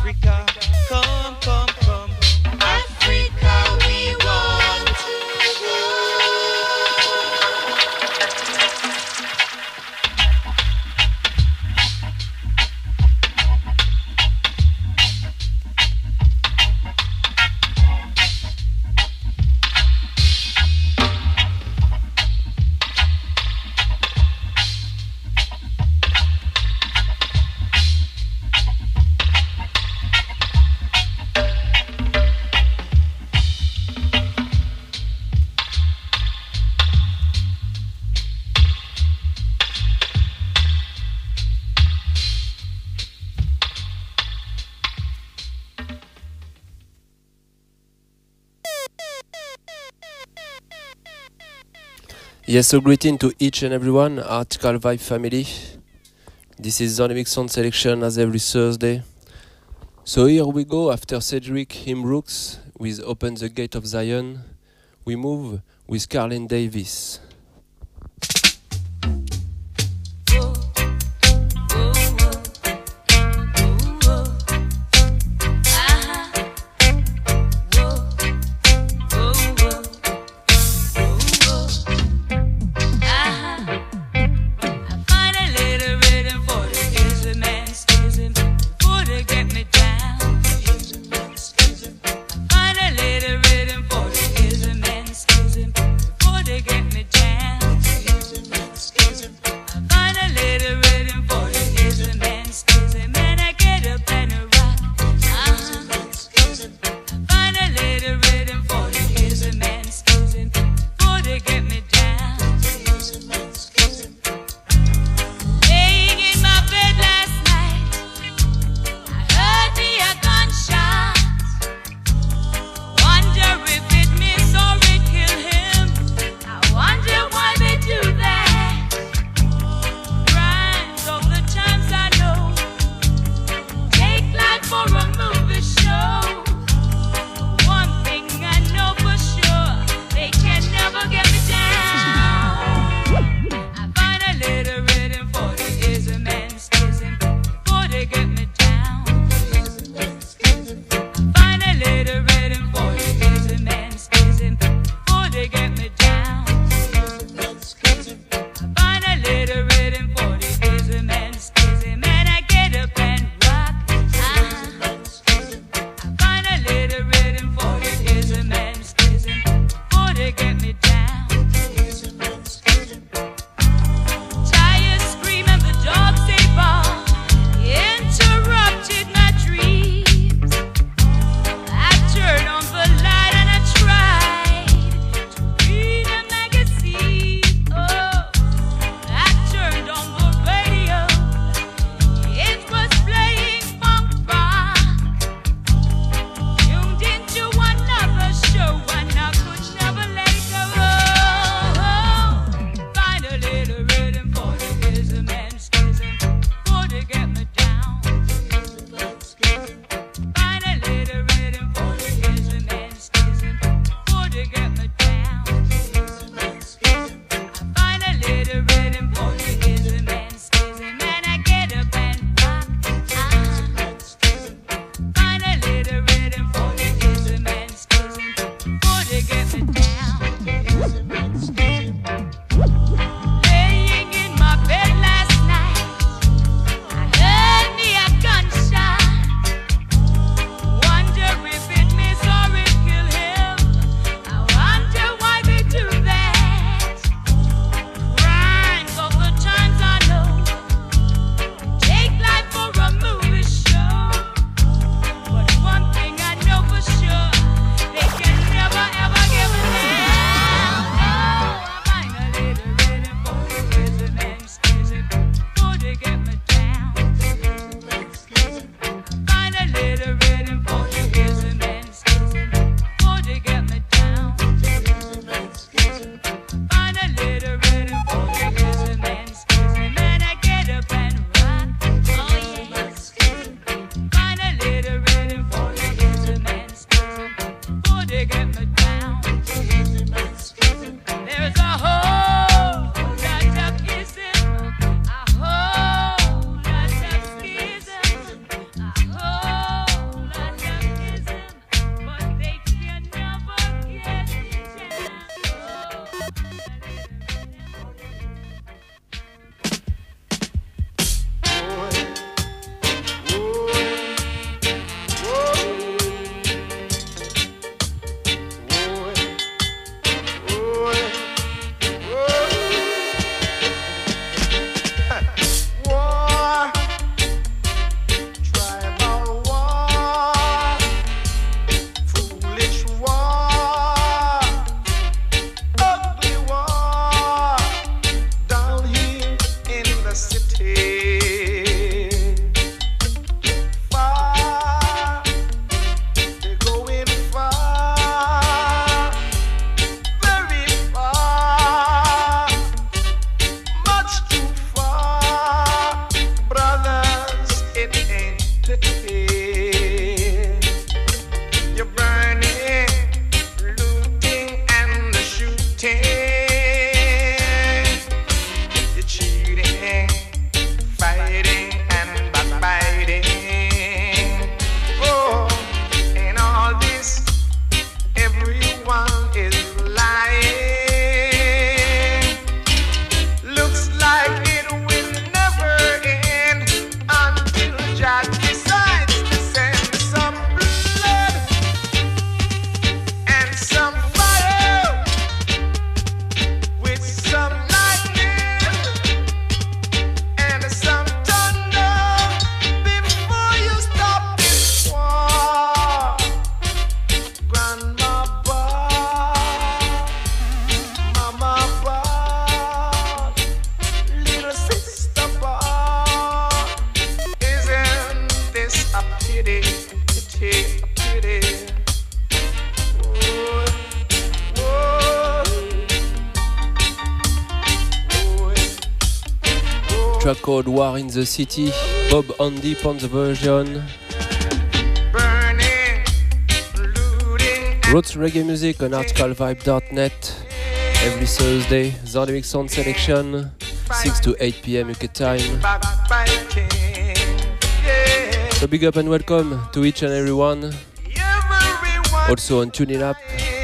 Africa, come, come, come. Africa, we want to Yes, so greeting to each and everyone, Article Vibe family. This is Dynamic Sound Selection as every Thursday. So here we go, after Cedric Himbrooks with Open the Gate of Zion, we move with Carlin Davis. Get me down. track called War in the City. Bob Andy on the version. Roots reggae music on articlevibe.net every Thursday. Zandemic Sound Selection, 6 to 8 p.m. UK time. So big up and welcome to each and every one. Also on TuneIn app.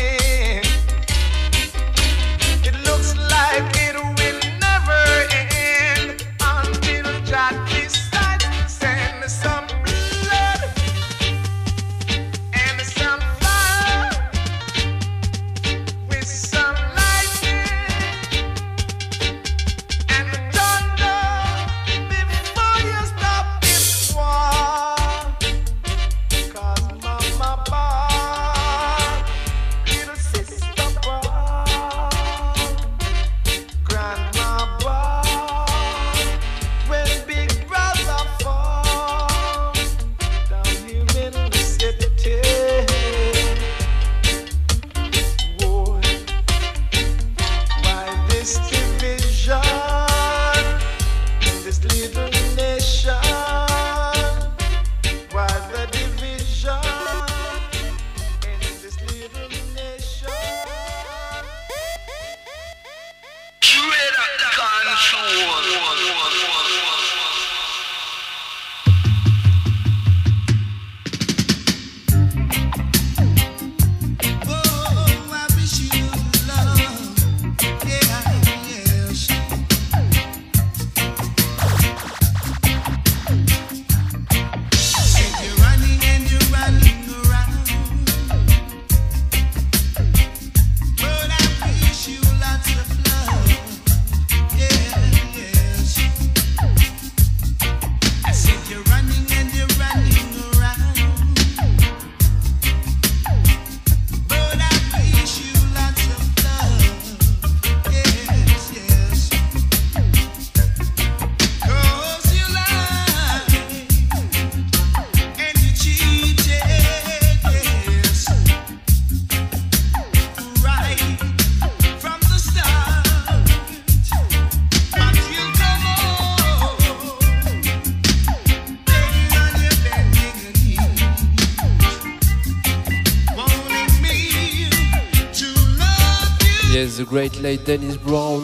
The great late Dennis Brown,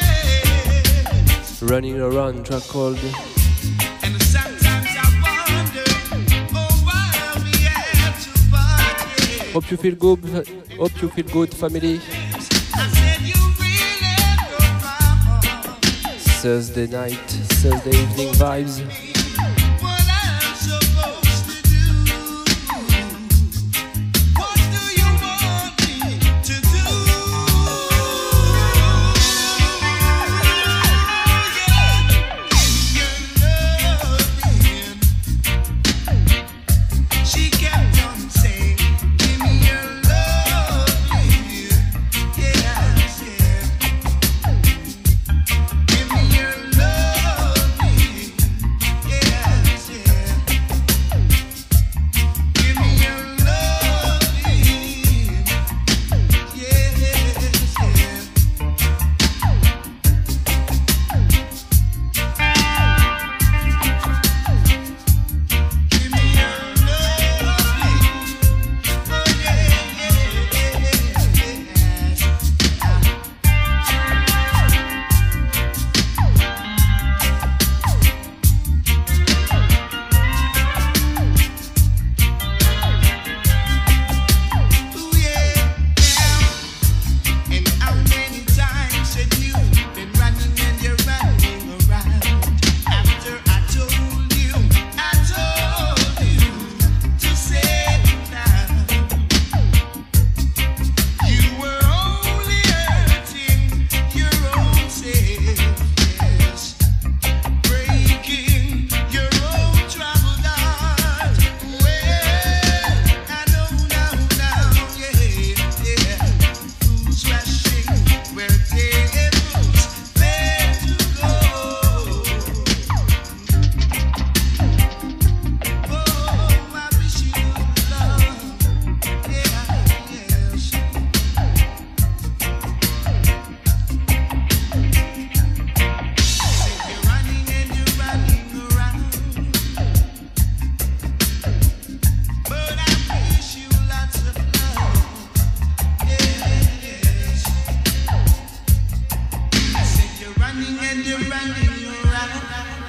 Running Around, track called. Hope you feel good, family. Thursday night, Thursday evening vibes. Yeah. running and you're running around.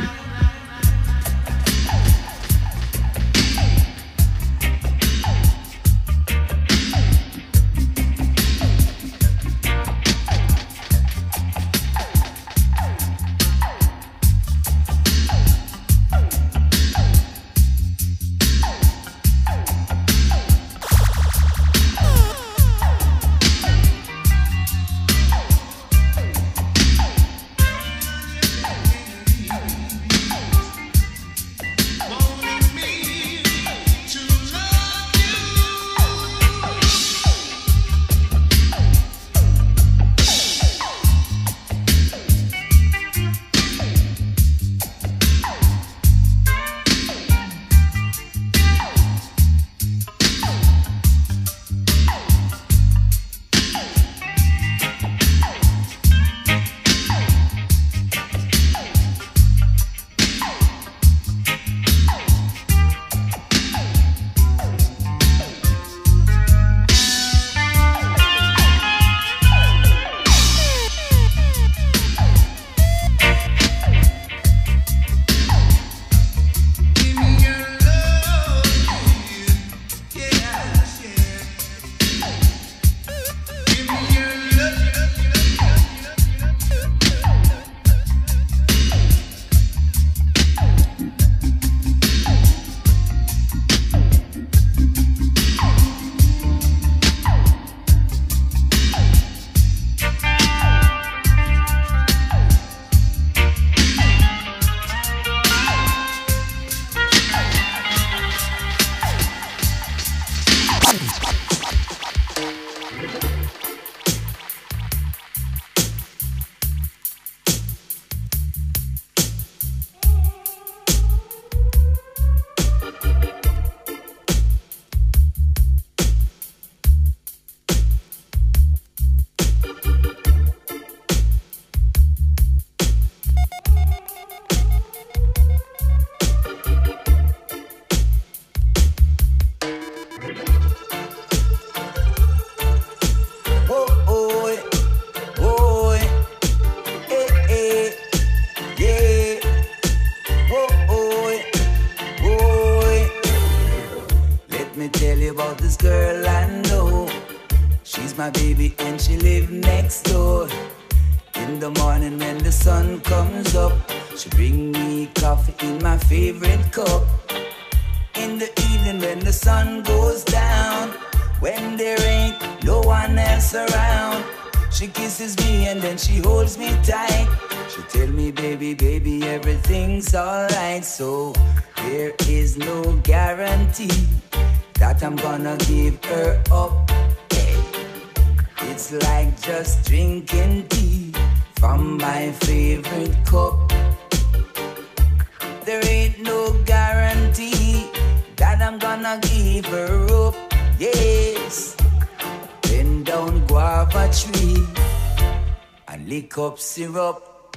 Cup syrup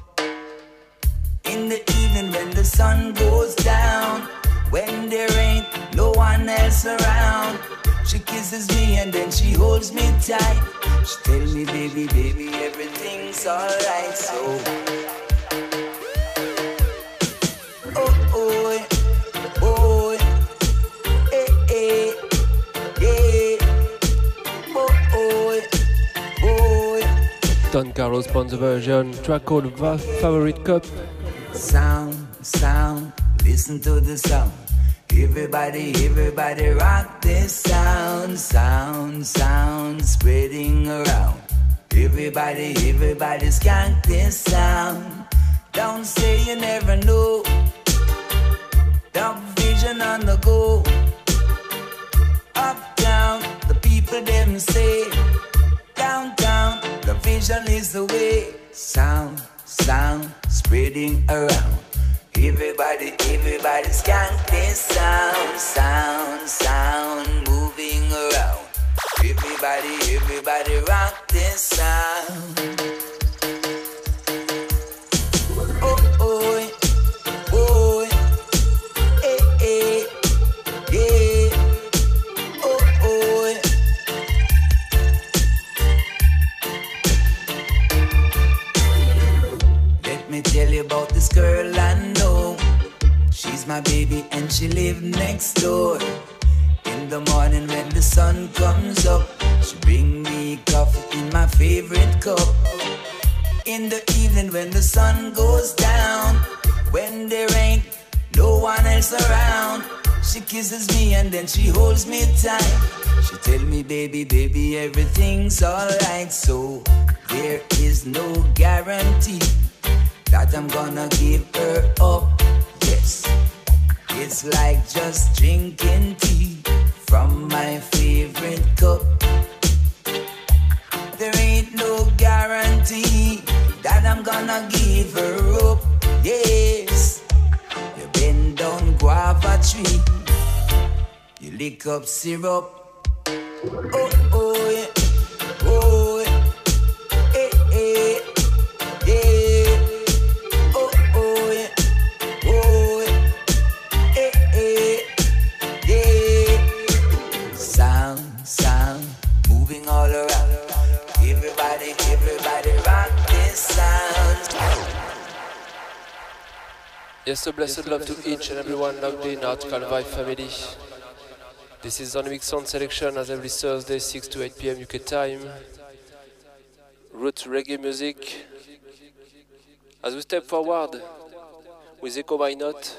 in the evening when the sun goes down, when there ain't no one else around. She kisses me and then she holds me tight. She tell me, baby, baby, everything's alright. So, oh, oh, oh, eh, eh, yeah, oh, oh, oh. Don Carlos Ponce version, track called Favorite Cup. Sound, sound, listen to the sound. Everybody, everybody rock this sound. Sound, sound, spreading around. Everybody, everybody skank this sound. Don't say you never know. Dark vision on the go. Up, down, the people them say. Downtown, the vision is the way. Sound, sound, spreading around. Everybody, everybody skank this sound. Sound, sound, moving around. Everybody, everybody rock this sound. Oh, oh, oh, eh, eh, yeah. Oh, oh. me tell you about this girl I know. She's my baby and she lives next door. In the morning when the sun comes up, she bring me coffee in my favorite cup. In the evening when the sun goes down, when there ain't no one else around, she kisses me and then she holds me tight. She tell me, baby, baby, everything's alright. So there is no guarantee that I'm gonna give her up. Yes, it's like just drinking tea from my favorite cup. There ain't no guarantee that I'm gonna give her up. Yes, you bend down guava tree, you lick up syrup. Oh, oh, yeah. Oh, yeah. Eh, eh. Yeah. Oh, oh, yeah. Oh, yeah. Eh, eh. Yeah. Sound, sound, moving all around. Everybody, everybody rock this sound. Yes, so blessed love to each and everyone logged in Article Vibe family. This is Dynamic Sound Selection as every Thursday, 6 to 8 p.m. UK time. Root reggae music. As we step forward with Echo Why Not.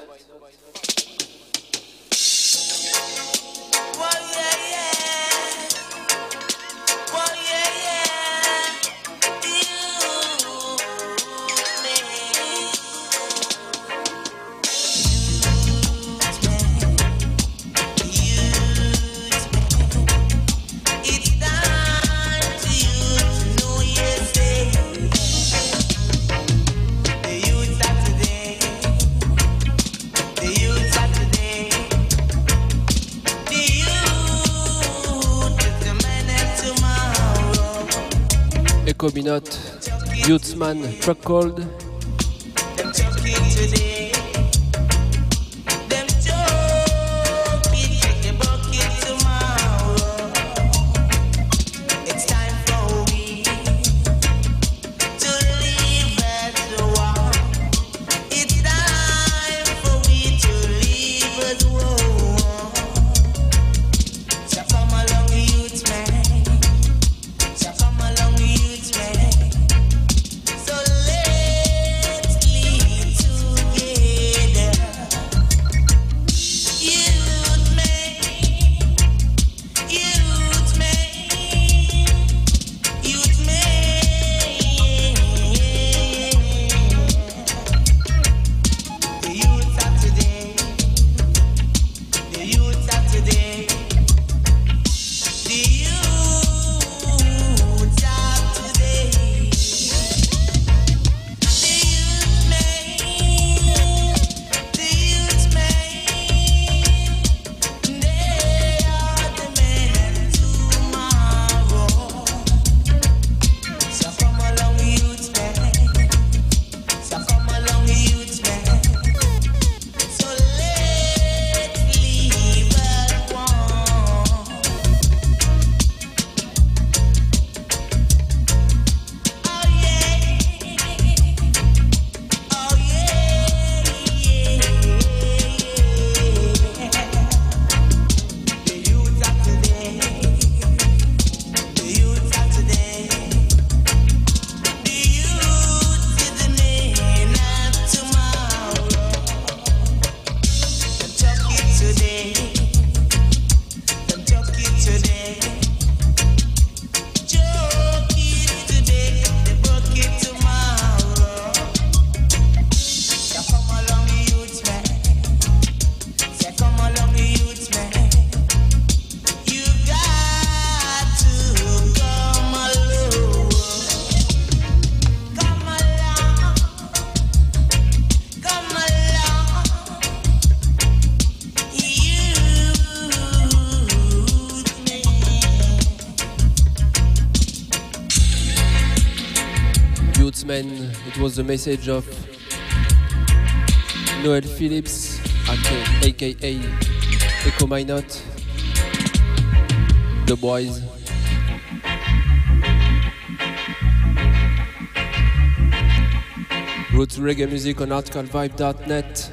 Echo Minot, Youthman, track called It was the message of Noel Phillips, aka Echo Minot, The Boys. Roots reggae music on articlevibe.net.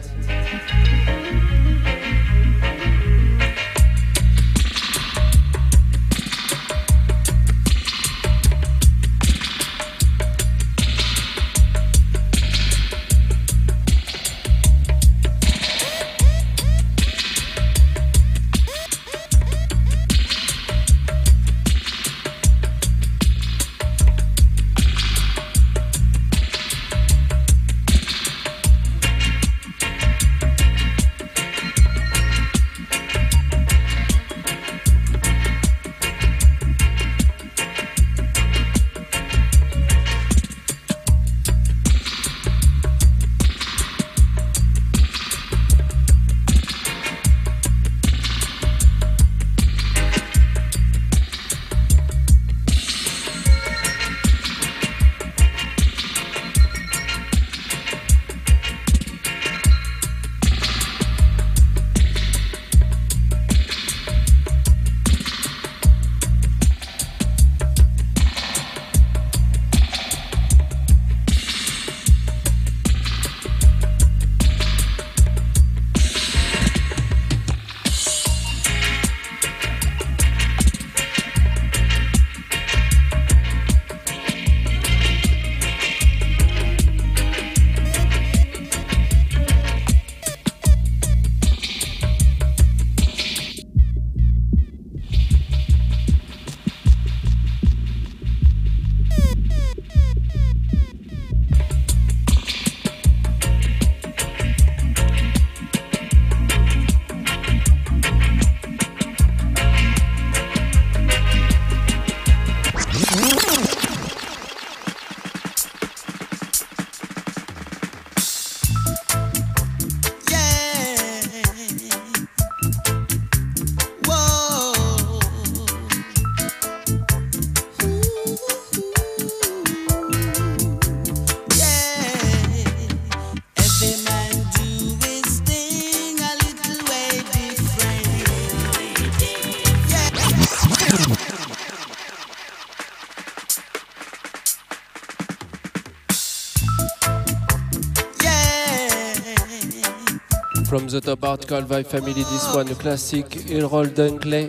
From the top Article Vibe family, this one a classic, Errol Dunkley.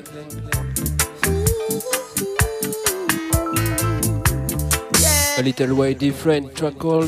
A little way different track called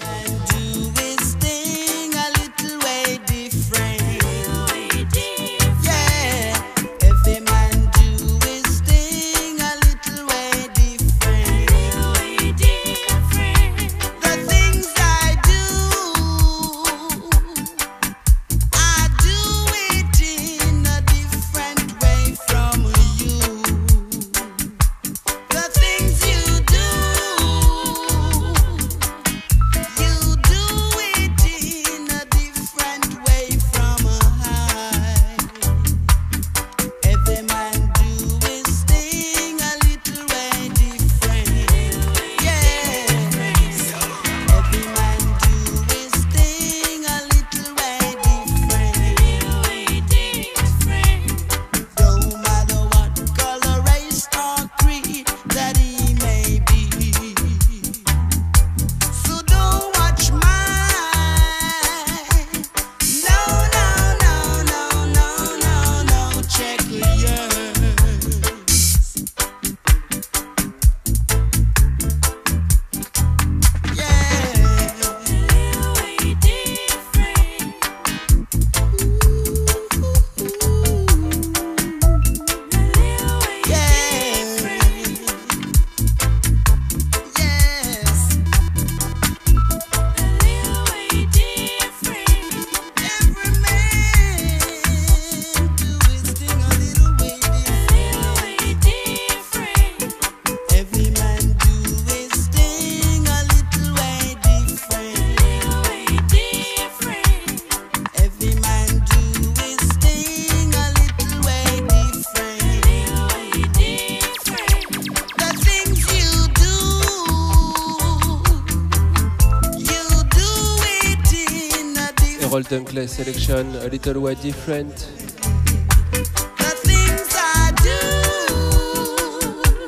Errol Dunkley selection, a little way different.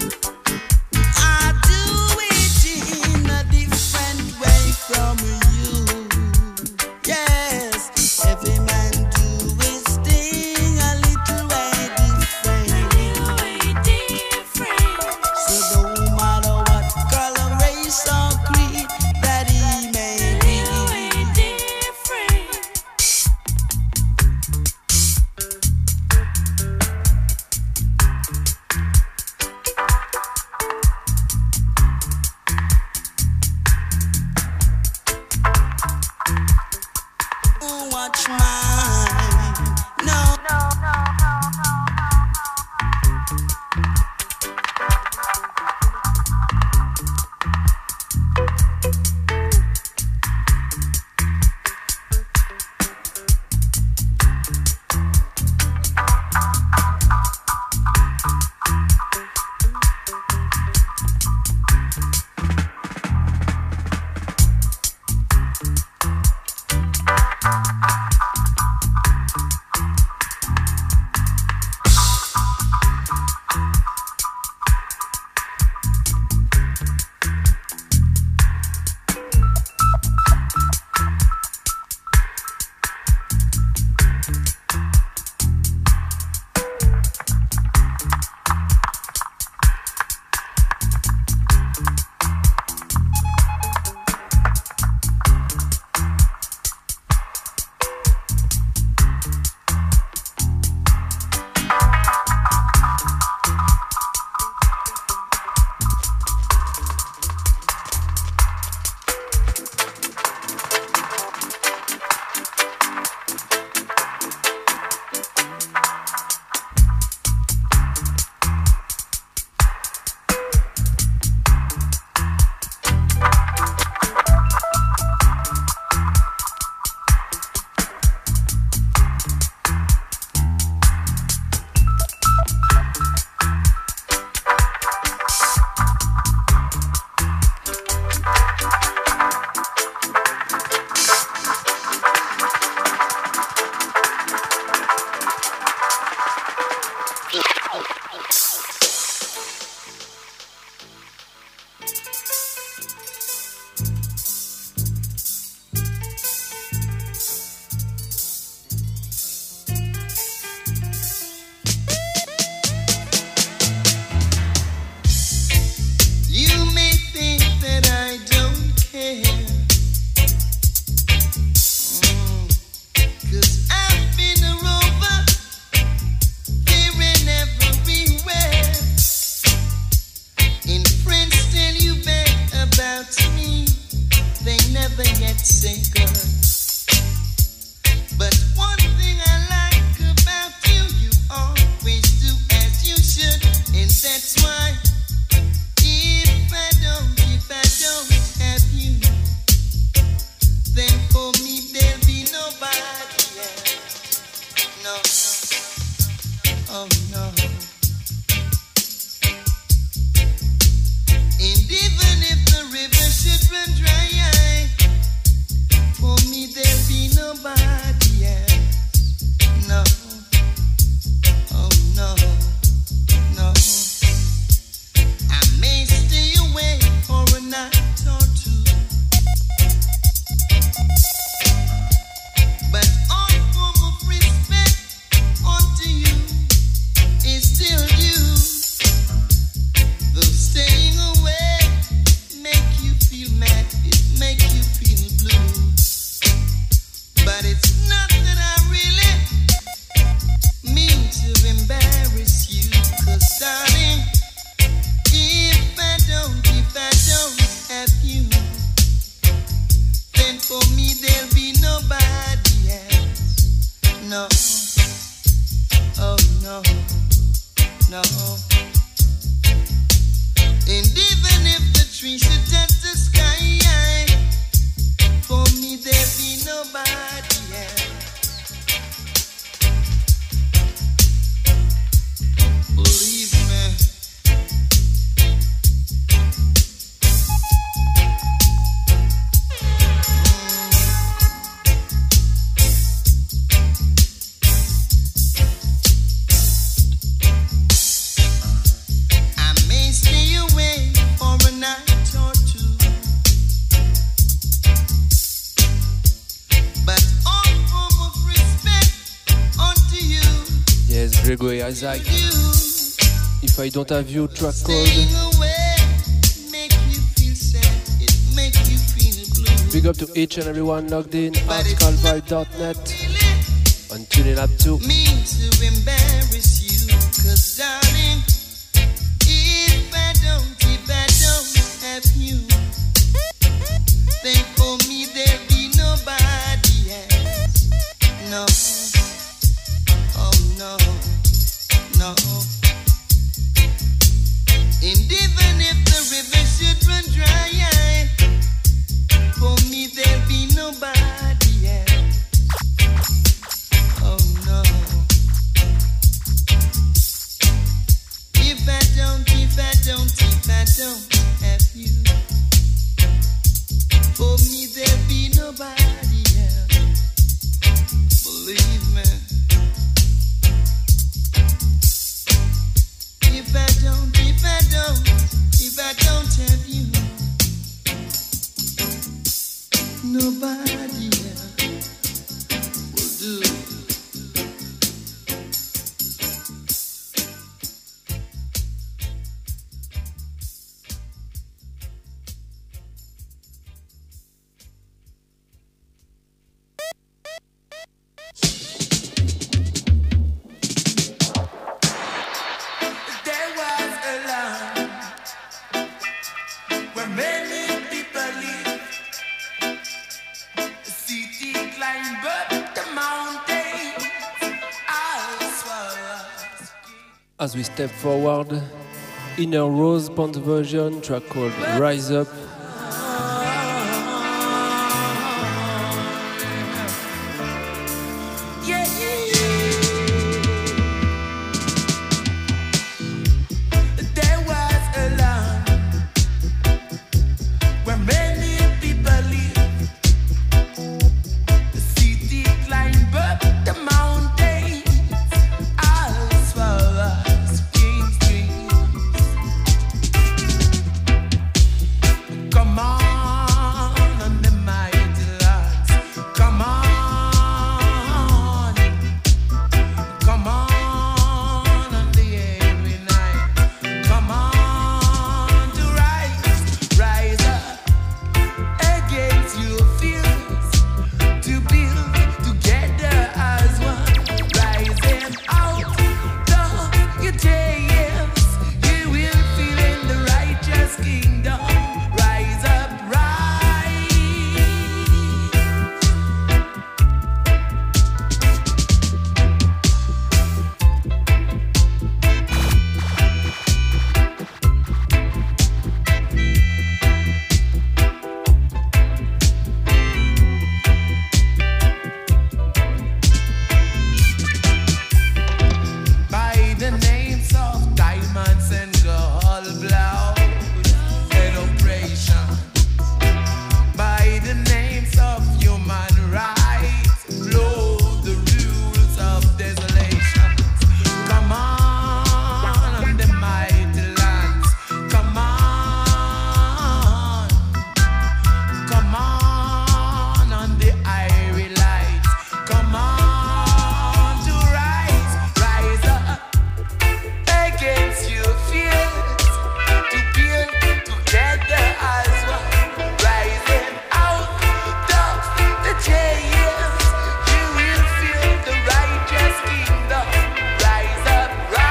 I do it in a different way from you. much mine. No. Gregory Isaac. If I don't have you, track called. Big up to each and everyone logged in. articlevibe.net and tuning up too. Means to embarrass you, 'cause darling, if I don't have you, then for me there'll be nobody else. nobody else will do. There was a land where many people live. A city climbed up the mountains. As far as As we step forward, Inner Rose Band version, track called Rise Up. yeah, yeah. There was a land where many people live. The city climbed up the mountains as far as King's Dreams. Come on the mighty lands. Come on. Come on the every night. Come on to rise up against your fears, to build together as one. Rise them out of your chaos. You will feel in the righteous kingdom. Rise up, rise. By the names of diamonds and gold, blood and oppression. By the names of human rights, blow the rules of desolation. Come on the mighty lands. Come on. Come on the irie lights. Come on to rise up against your fears, to build together as one. Rise them out of the chaos. You will feel the righteous kingdom. Rise up,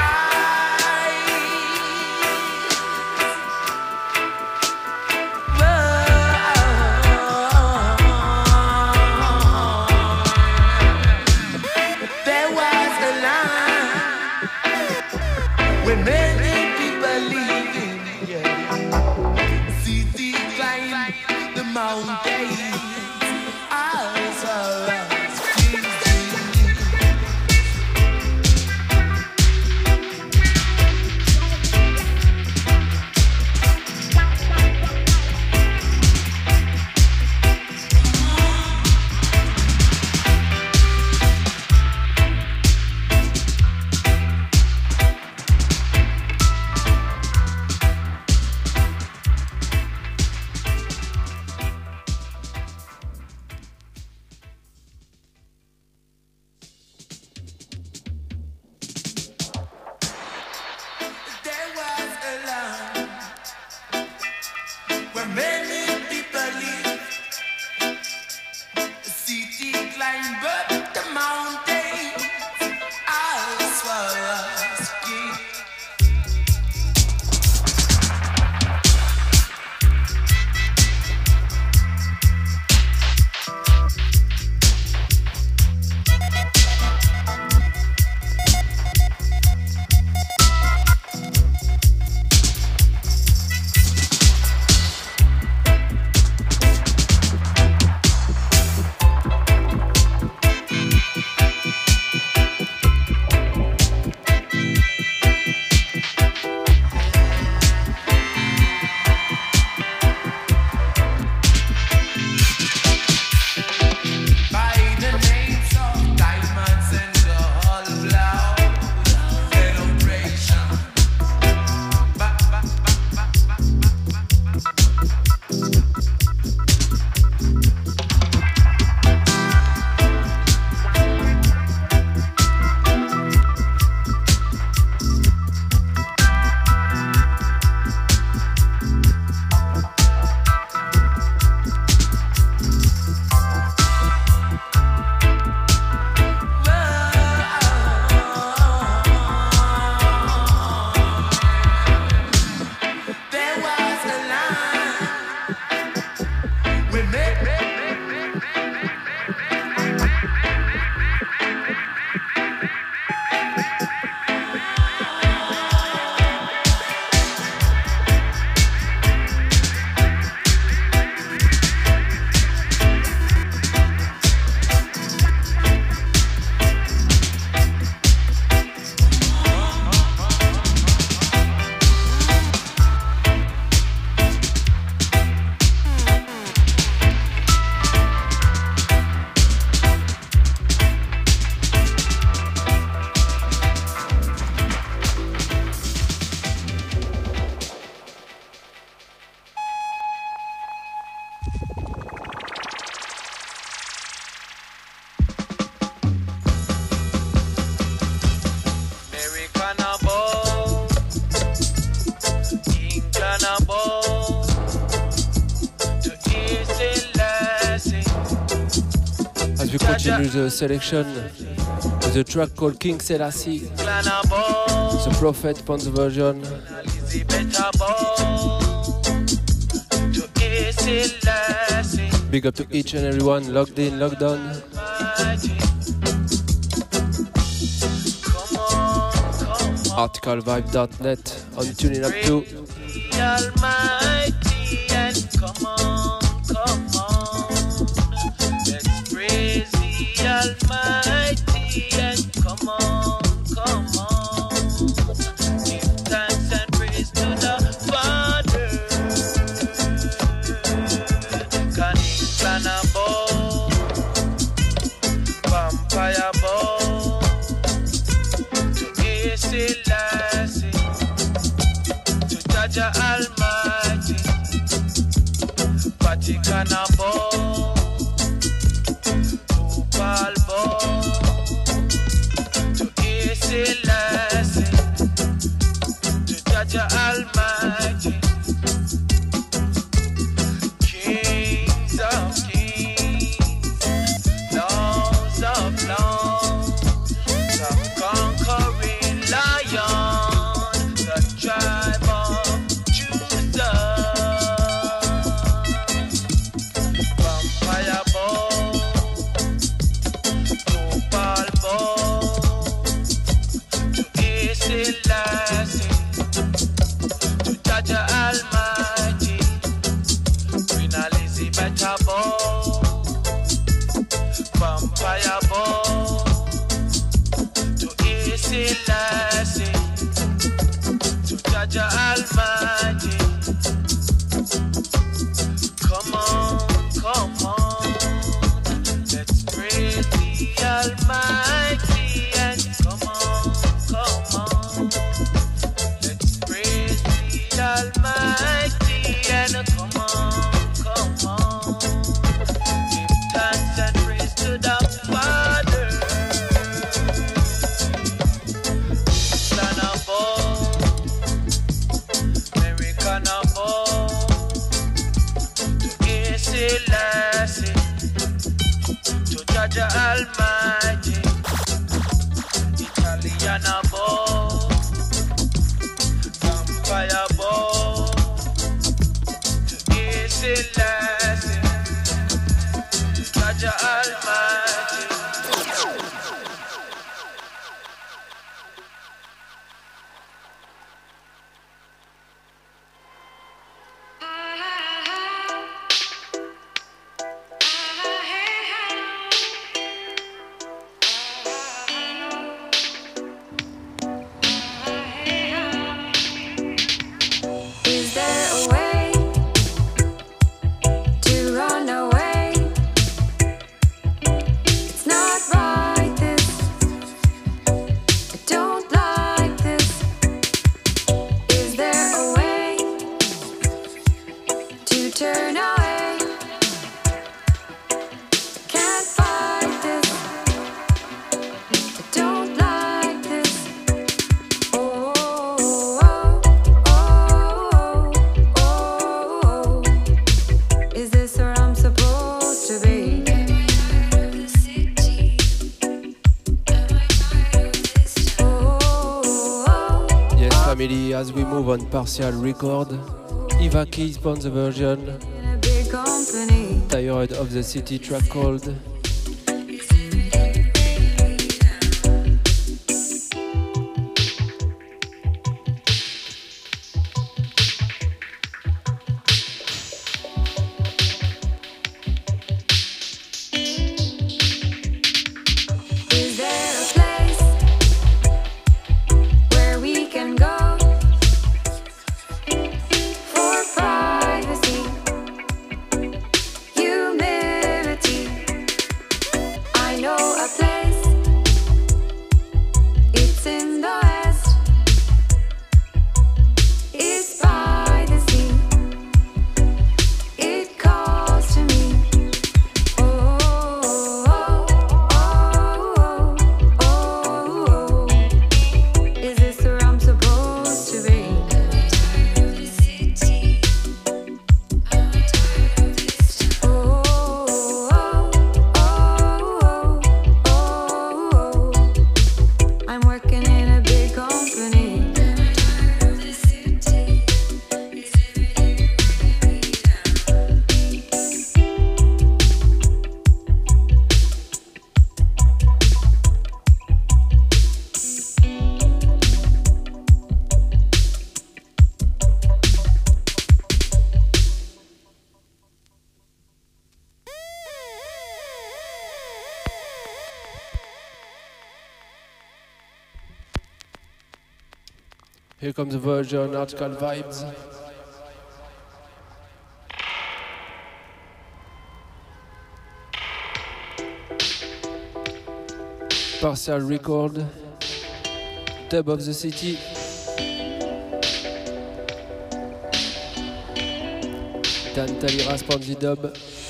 There was a land where many people living, yeah. City climb the mountains as far as King's Dreams. There was a land where many people live. A city climbed up the mountains as far as King. As we continue the selection with a track called King Selassie, the Prophet Pons version. Big up to each and everyone logged in, logged on. Articlevibe.net on tuning up to. Almighty and come on, let's praise the Almighty and come on, give thanks and praise to the Father. Cunning Clanabo, Vampire Bow, to Selassie, to Jaja Almighty, Vatican Bow, Upal Bow, to Selassie, to Jaja Almighty, Kings of Kings, Lords of Lords, the conquering lion, the tribe of Judah. Vampire Bow, Opal Bow, to Selassie, to Jaja Almighty, Queen Elizabeth Bow, Vampire Bow, to Selassie, to Jaja Almighty. Come on, let's praise the Almighty and come on, let's praise the Almighty and come on, give thanks and praise to the Father. Son above, American above, to Selassie, to Jaja Almighty, Italian above, Vampire above, to Selassie, to Jaja Almighty. Is there a way to run away? It's not right this. I don't like this. Is there a way to turn away? Can't fight this. I don't like this. Oh, oh, oh, oh, oh. Is this where I'm supposed to be? Oh, Yes, family, as we move on partial record, Eva Keys on the version, in a big company. Tired of the City track called. Is there a place where we can go for privacy, humility? Here comes the version, Article Vibes. Partial record, Dub of the City. Dan Talira Spongy Dub.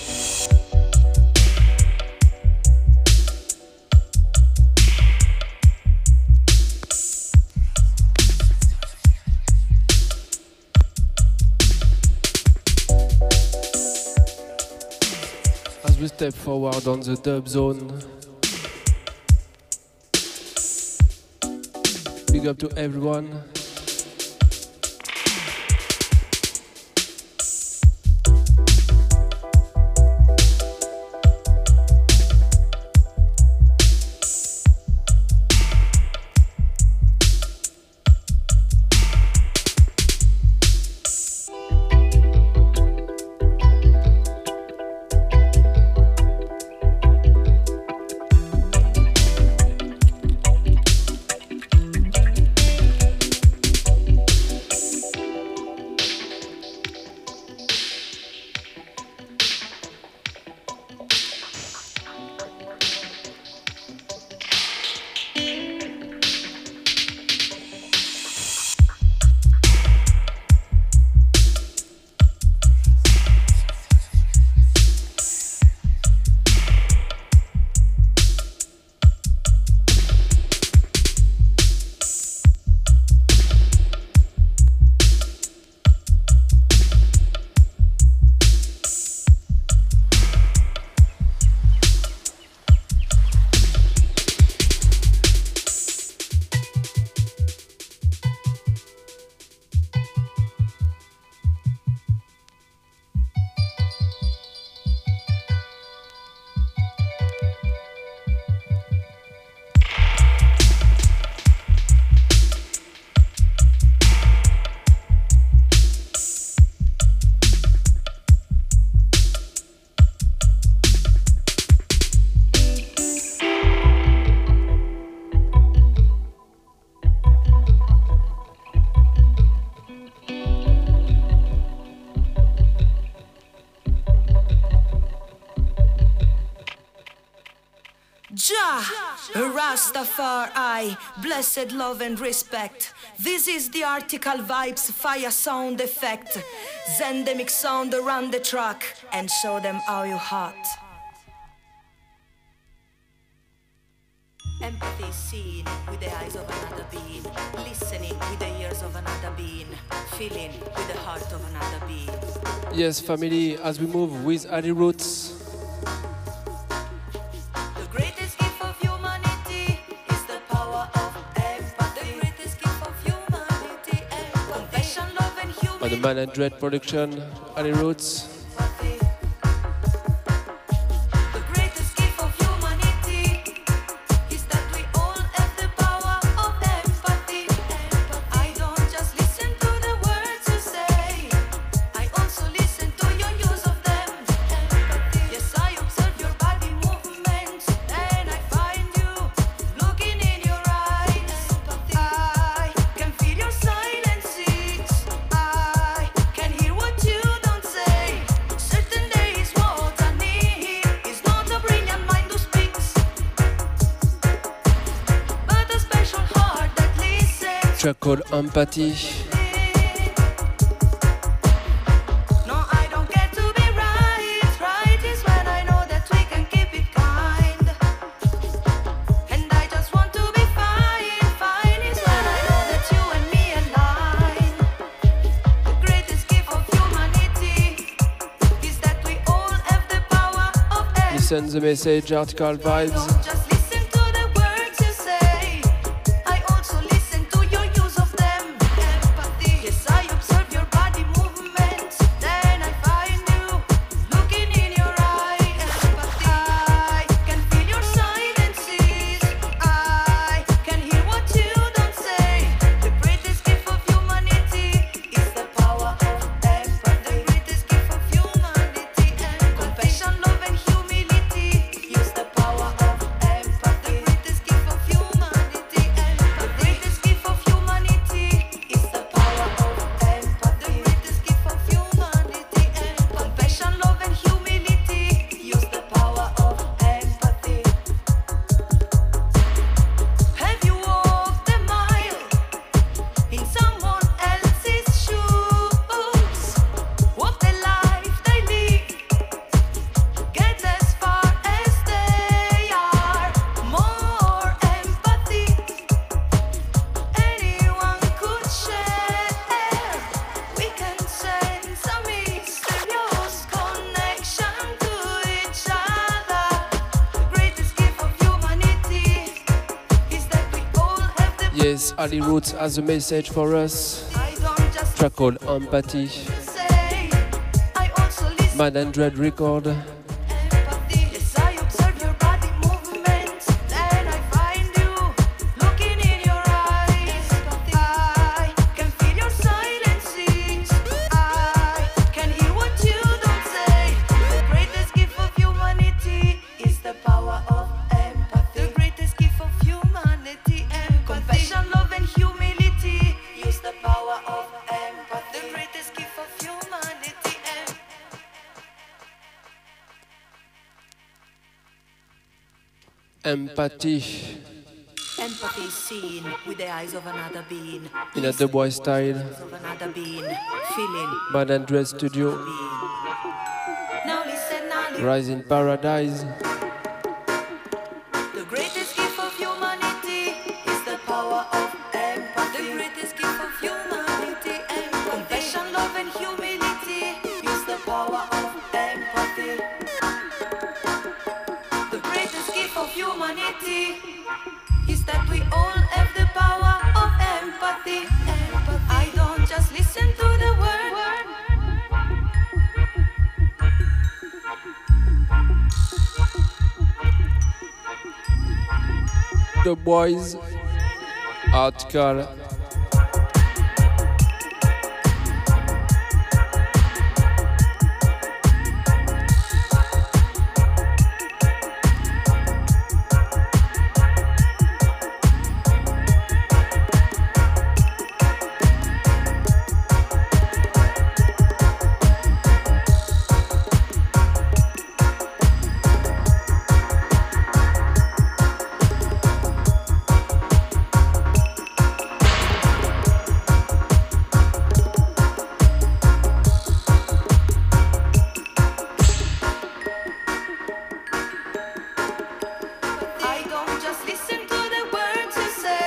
As we step forward on the dub zone, big up to everyone. Rastafari, blessed love and respect. This is the Article Vibes Fire Sound Effect. Zendemic sound around the track and show them how you hot. Empathy seen with the eyes of another being, listening with the ears of another being, feeling with the heart of another being. Yes, family, as we move with Ali Roots. The greatest gift of humanity is the power of empathy. The greatest gift of humanity, empathy. Compassion, love and humility. On the Man and Dread production, Ali Roots. The greatest gift of humanity is that we all have the power of empathy. I don't just listen to the words you say, I also listen to your use of them. Yes, I observe your body movements and I find you looking in your eyes. I can feel your silences. I can hear what you don't say. Certain days what I need is not a brilliant mind who speaks, but a special heart that listens. Track called Empathy. No, I don't get to be right. Right is when I know that we can keep it kind. And I just want to be fine. Fine is when I know that you and me align. The greatest gift of humanity is that we all have the power of empathy. Listen the message, Article Vibes. Don't just listen to the words you say, I also listen to your use of them. Empathy. Yes, I observe your body movements, then I find you looking in your eyes. Empathy. I can feel your silences. I can hear what you don't say. The greatest gift of humanity is the power of empathy. The greatest gift of humanity and compassion, love and humility. Use the power of empathy. Yes, Ali Roots has a message for us. I don't just Track called Empathy. say, I also listen. Mad Android record. Empathy. Yes, I observe your body movements, and I find you looking in your eyes. I can feel your silences. I can hear what you don't say. The greatest gift of humanity is the power of empathy. The greatest gift of humanity, empathy. Compassion, love, and humility. Use the power of empathy. The greatest gift of humanity, Empathy. empathy is seen with the eyes of another being. In a dubwise style. Of another being, feeling Mad Android Studio. being. Now listen, now listen. Rise in Paradise. The greatest gift of humanity is the power of empathy. The greatest gift of humanity, empathy. Compassion, love, and humility is the power of empathy. The greatest gift of humanity is that we all have the power of empathy. I don't just listen to the word. Dubwise. Article. I don't just listen to the words you say.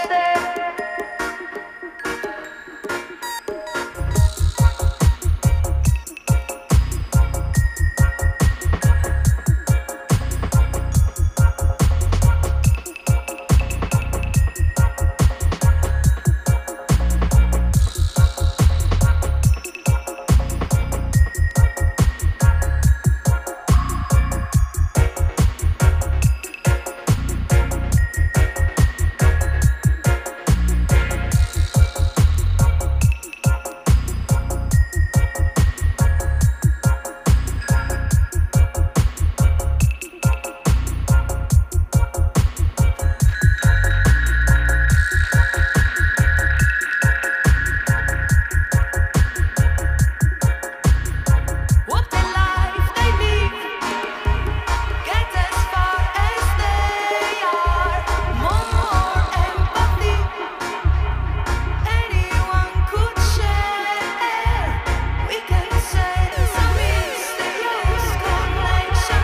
What a life they live, get as far as they are. More empathy, anyone could share. We can say some mysterious connection.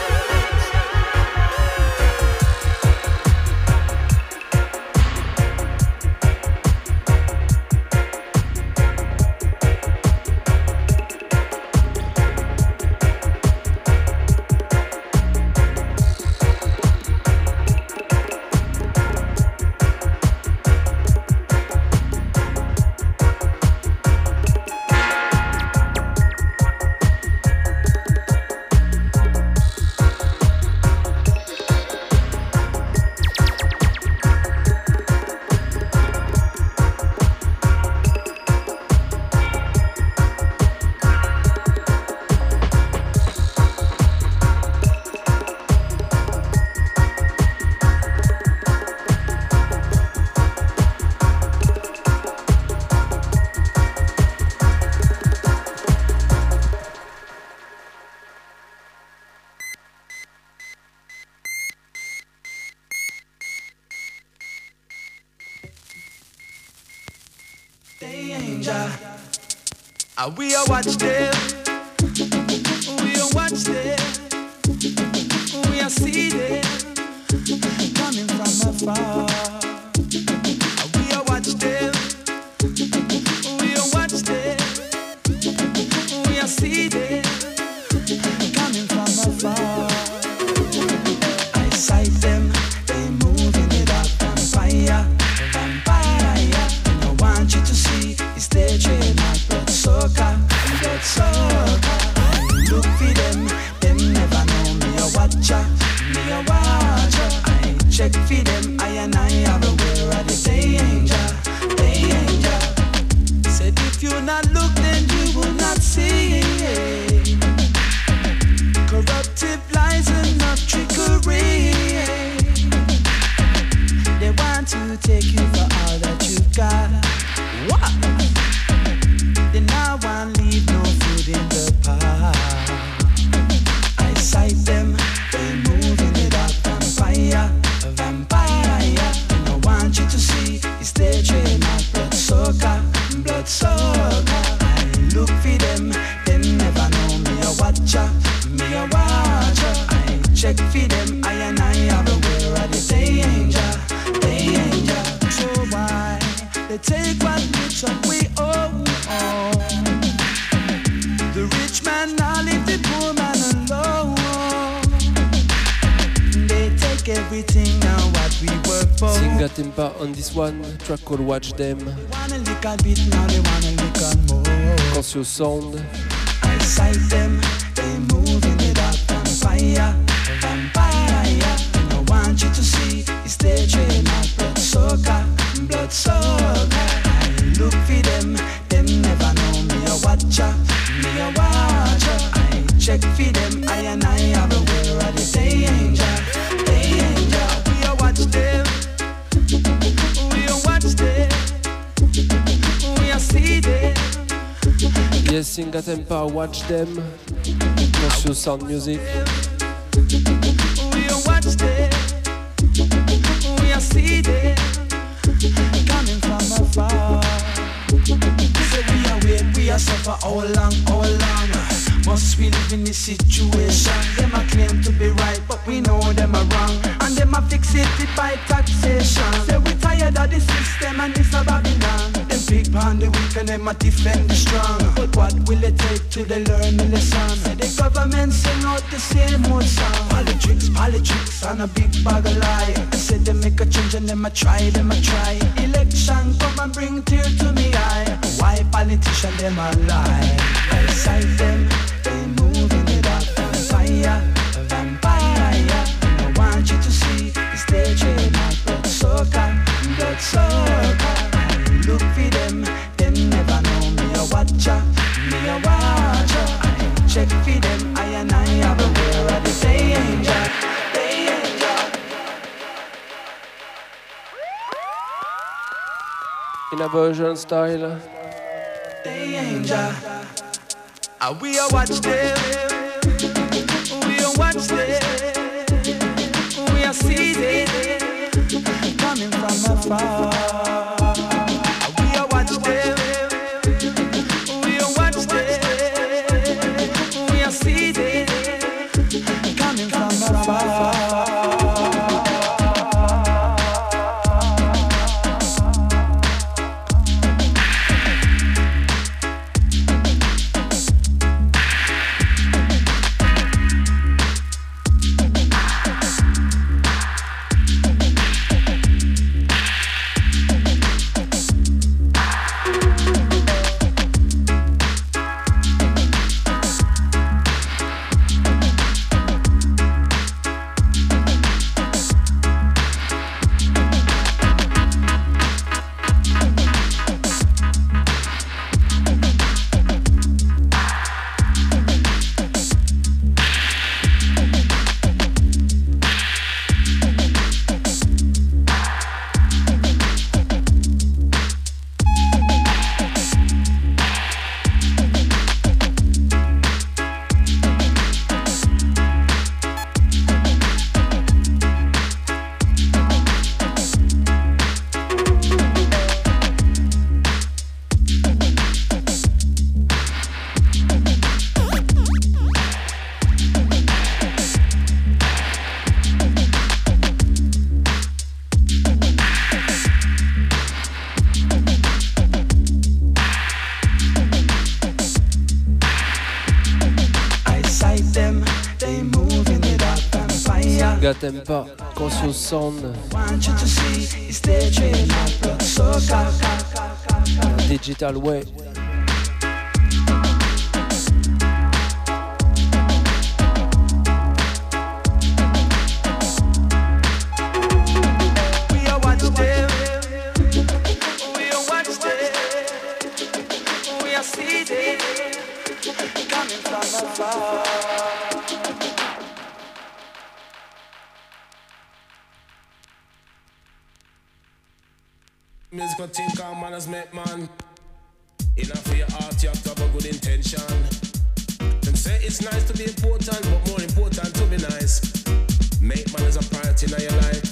Danger. We are watch them. We are watch them. We are see them coming from afar. We are watch them. We are watch them. We are see them coming from afar. I sight them. They moving it up. Vampire, vampire. check for them, I and I have a where are the danger. Said if you not look, then you will not see. Corruptive lies and not trickery. They want to take you for all that you got. What? They now want leave no food in the pot. I sight them, they moving it up. Vampire. I want you to see it's their trademark. Bloodsucker. I look for them never know me a watcher. I check for them, I and I have a where are the danger. So why they take what rich and we owe? The rich man now leave the poor man alone. They take everything now what we work for. Singa Tempa on this one, track called Watch Them. They wanna lick a bit now, they wanna lick on more. Conscious Sound. I sight them, they moving it up. Vampire. I want you to see it's their trademark. Bloodsucker. I look for them never know me a watcher. I check for them, I and I have a where are the danger. We a watch them, we a watch them, we a see them. Yes, Singa Tempa, Watch Them. Conscious Sound Music. We a watch them, we a see them, coming from afar. Say we a wait, we a suffer how long? Must we live in this situation? Them a claim to be right, but we know them are wrong. And them a fixated by taxation. Say we tired of the system and it's a Babylon. Them big on the weak and them a defend the strong. But what will it take to they learn the lesson? Say the government sing out the same old song. Politics and a big bag of lie. They say they make a change and them a try. Election come and bring tear to me eye. Why politician them a lie? I sight them, they moving it up. Vampire. I want you to see it's their trademark. Bloodsucker. I look for them never know me a watcher. I check for them, I and I have a where are the danger. In a version style. Danger. We a watch them. We a watch them. We a see them coming from afar. We a watch them. We a watch them. We a see them coming from afar. Singa Tempa, Conscious Sound. Want you to see it's their trademark. Bloodsucker. Digital Way. Musical think our manners make man. Enough for your heart, you have to have a good intention. Them say it's nice to be important, but more important to be nice. Make manners a priority in your life.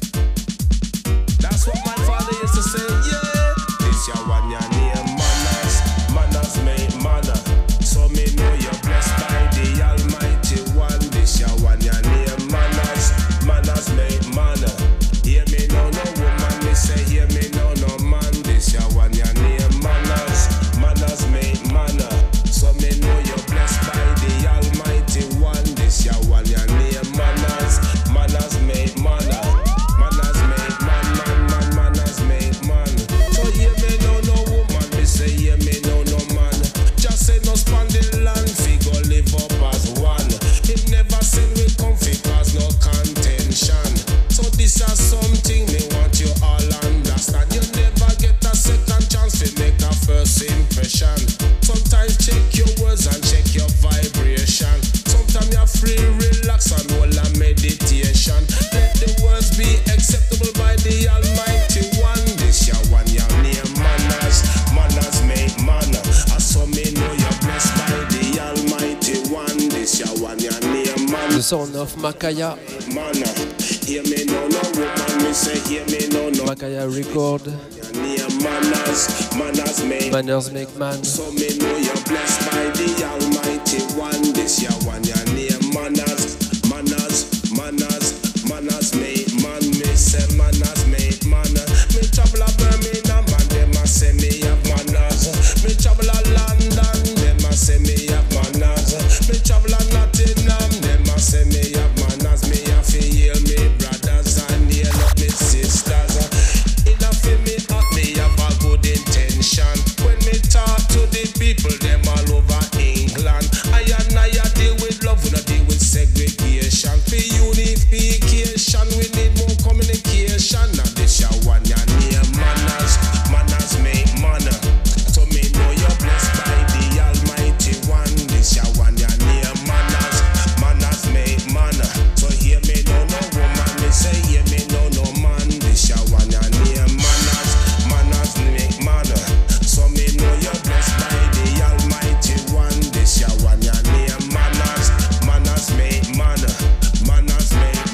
That's what my father used to say, yeah. This your one your name, manners. Manners make manner. So me know you're blessed by the Almighty One. This your one your name, manners. Manners make manner. Hear me now, no woman, me say hear me now, no man. This your one your name, manners. Manners make manner. So me know you're blessed by the Almighty One. This your one your name, manners. Manners make manner. Manners make man, manners make man. So hear me now, no woman, me say hear me now, no man. Just say no span the land, figure live up as one. It never said we comfy cause no contention. So this is something me want you all understand. You never get a second chance to make a first impression. Sometimes check your words and check your vibration. Sometimes you're free, relax and roll a meditation. Let the words be acceptable by the Almighty One. This your one, your name, manners. Manners make manner. I saw me know you're blessed by the Almighty One. This your one, your name, The manners. sound of Makaya. Manner. Hear me no, no woman, me say hear me no, no. Makaya record. Your name, manners. Manners make Manners make man. so me know you're blessed by the Almighty One. This your one, your name, manners. Manners, manners, manners make man. Me say manners make manner. Me travel a Birmingham and them a say me have manners. Me travel a London, them a say me have manners. Me travel a Nottingham, them a say me have manners. Me have to heal me brothers and heal up me sisters. Enough for me up, me have a good intention. When me talk to the people, them all over England. I deal with love, we not deal with segregation. For unification, we need more communication. Now this your one, your name, manners. Manners make manner. So me know you're blessed by the Almighty One. This your one, your name, manners. Manners make manner. So hear me no, no woman. Me say hear me no, no man. This your one, your name, manners. Manners make manner. So me know you're blessed by the Almighty One. This your one, your name, manners. Manners make manner. Manners make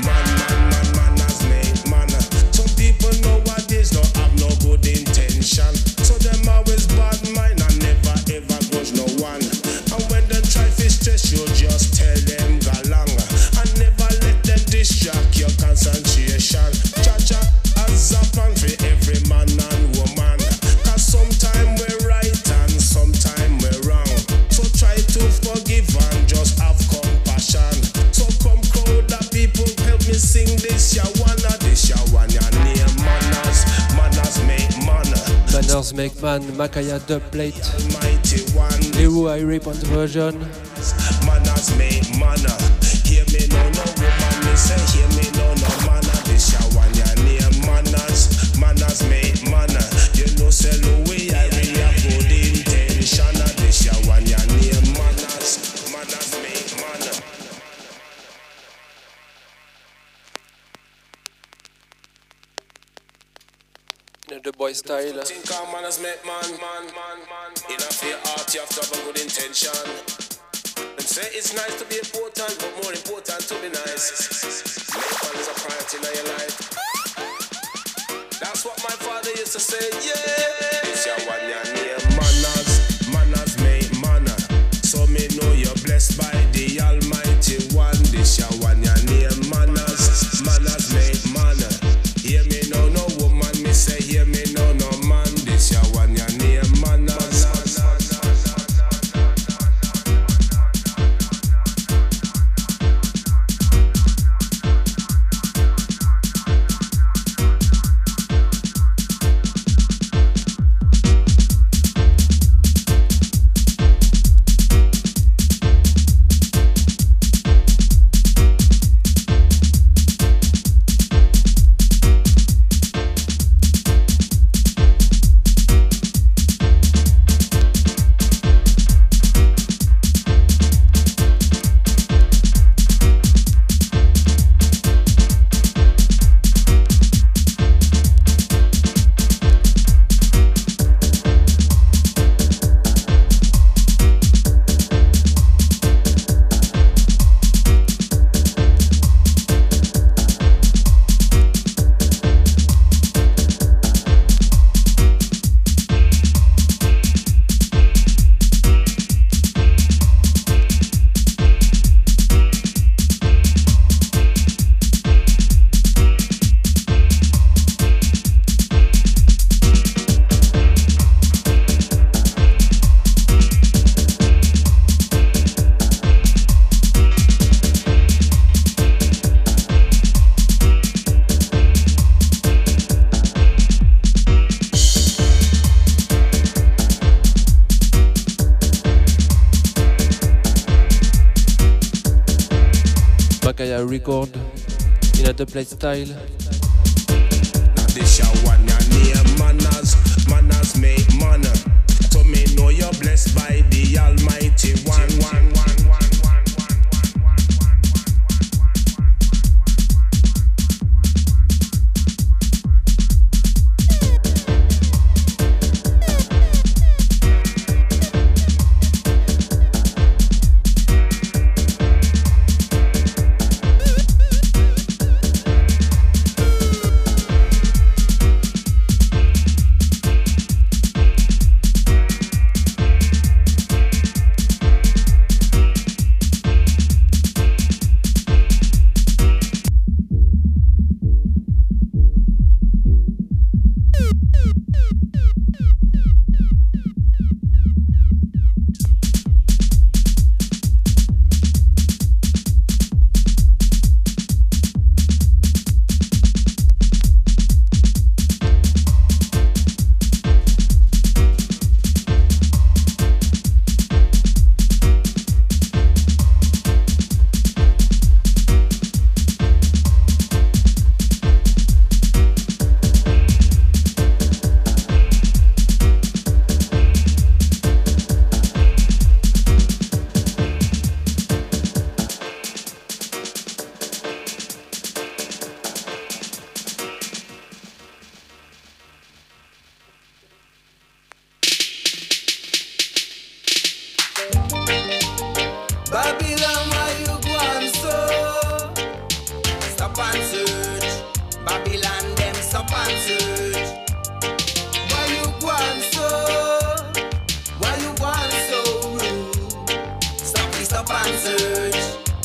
manners make manner. Some people nowadays don't have no good intention. So them always bad mind and never ever goes no one. And when them try to stress you, just tell them galang. And never let them distract your concentration. Cha-cha has a plan for every man and woman. Cause sometime we're right and sometime we're wrong. So try to forgive and just have compassion. So come crowd of people, help me sing this ya wanna. This ya one your name, manners. Manners make manner. Manners make man. Makaya dub plate. Almighty One. Leroy I rip on the version. Manners make manner. Hear me no, no woman, me say hear me no, no manner. This ya one your name, manners. Manners make manner. You know say Louis I really have good intention. This ya one your name, manners. Manners make manner. The boy style. Think our manners make man. Enough for your heart, you have to have a good intention. Them say it's nice to be important, but more important to be nice. Make manners a priority in your life. That's what my father used to say, yeah. It's your one, your name, manners. Manners make manner. So me know you're blessed by the Almighty One. This your one, your name, manners. Manners make manner. Hear me no, no woman, me say hear me no, no man. This your one, your name, manners. record in a dubplate style. Now this your one your name manners, manners make manner. So me know you're blessed by the Almighty One. Babylon, why you going so? Stop and search. Babylon, them stop and search. Why you going so? Why you going so rude? Stop and search.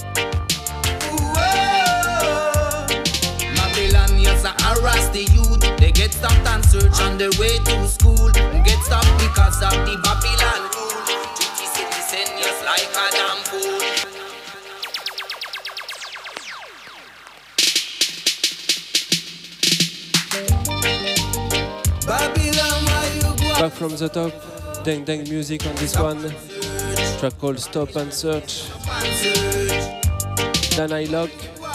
Ooh, oh. Babylon, yes, I harass the youth. They get stopped and search on their way to school. Get stopped because of the Babylon rule. Duty citizen, yes, like a damn fool. Babylon, why you go? Back from the top, dang dang music on this one. Track called Stop and Search. Dan I Lock.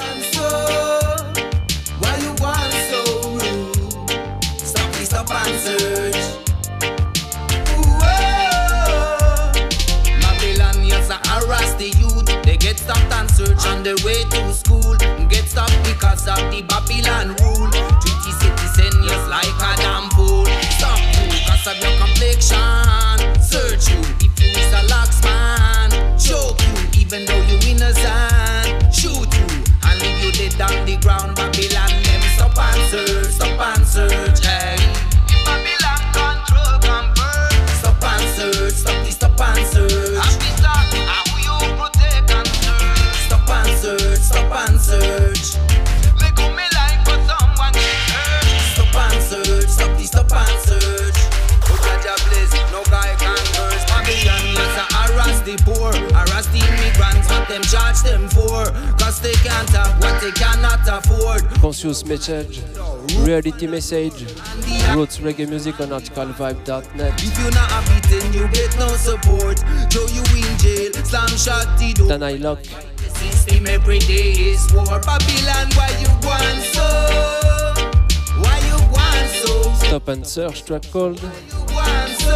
Why you want so rude? Stop and search. Ooh, oh. Babylon, yes, I harass the youth. They get stopped and search on their way to school. Get stopped because of the Babylon rule. Treaty citizen, yes, like a damn fool. Stop you because of your complexion. Search you if you is a locksman. Choke you even though you innocent. Shoot you and leave you dead on the ground. Babylon, them stop and search, hey. Babylon control convert. Stop and search, stop and search. How you protect and search? Stop and search. Make up me life for someone get hurt. Stop and search. Look at your place, no guy can curse. Babylon, yes, I harass the poor, harass the immigrants, what them charge them for. Cause they can't have what they cannot afford. Conscious message, reality message. Roots reggae music on articlevibe.net. If you not a beaten, you get no support. Throw you in jail, slam shot the door. Dan I Lock. System every day is war. Babylon, why you want so? Why you want so? Stop and Search track called. You want so?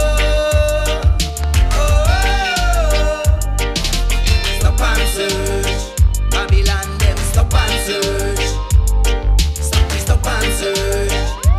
Oh, stop and search. Babylon, them stop and search. Stop and search.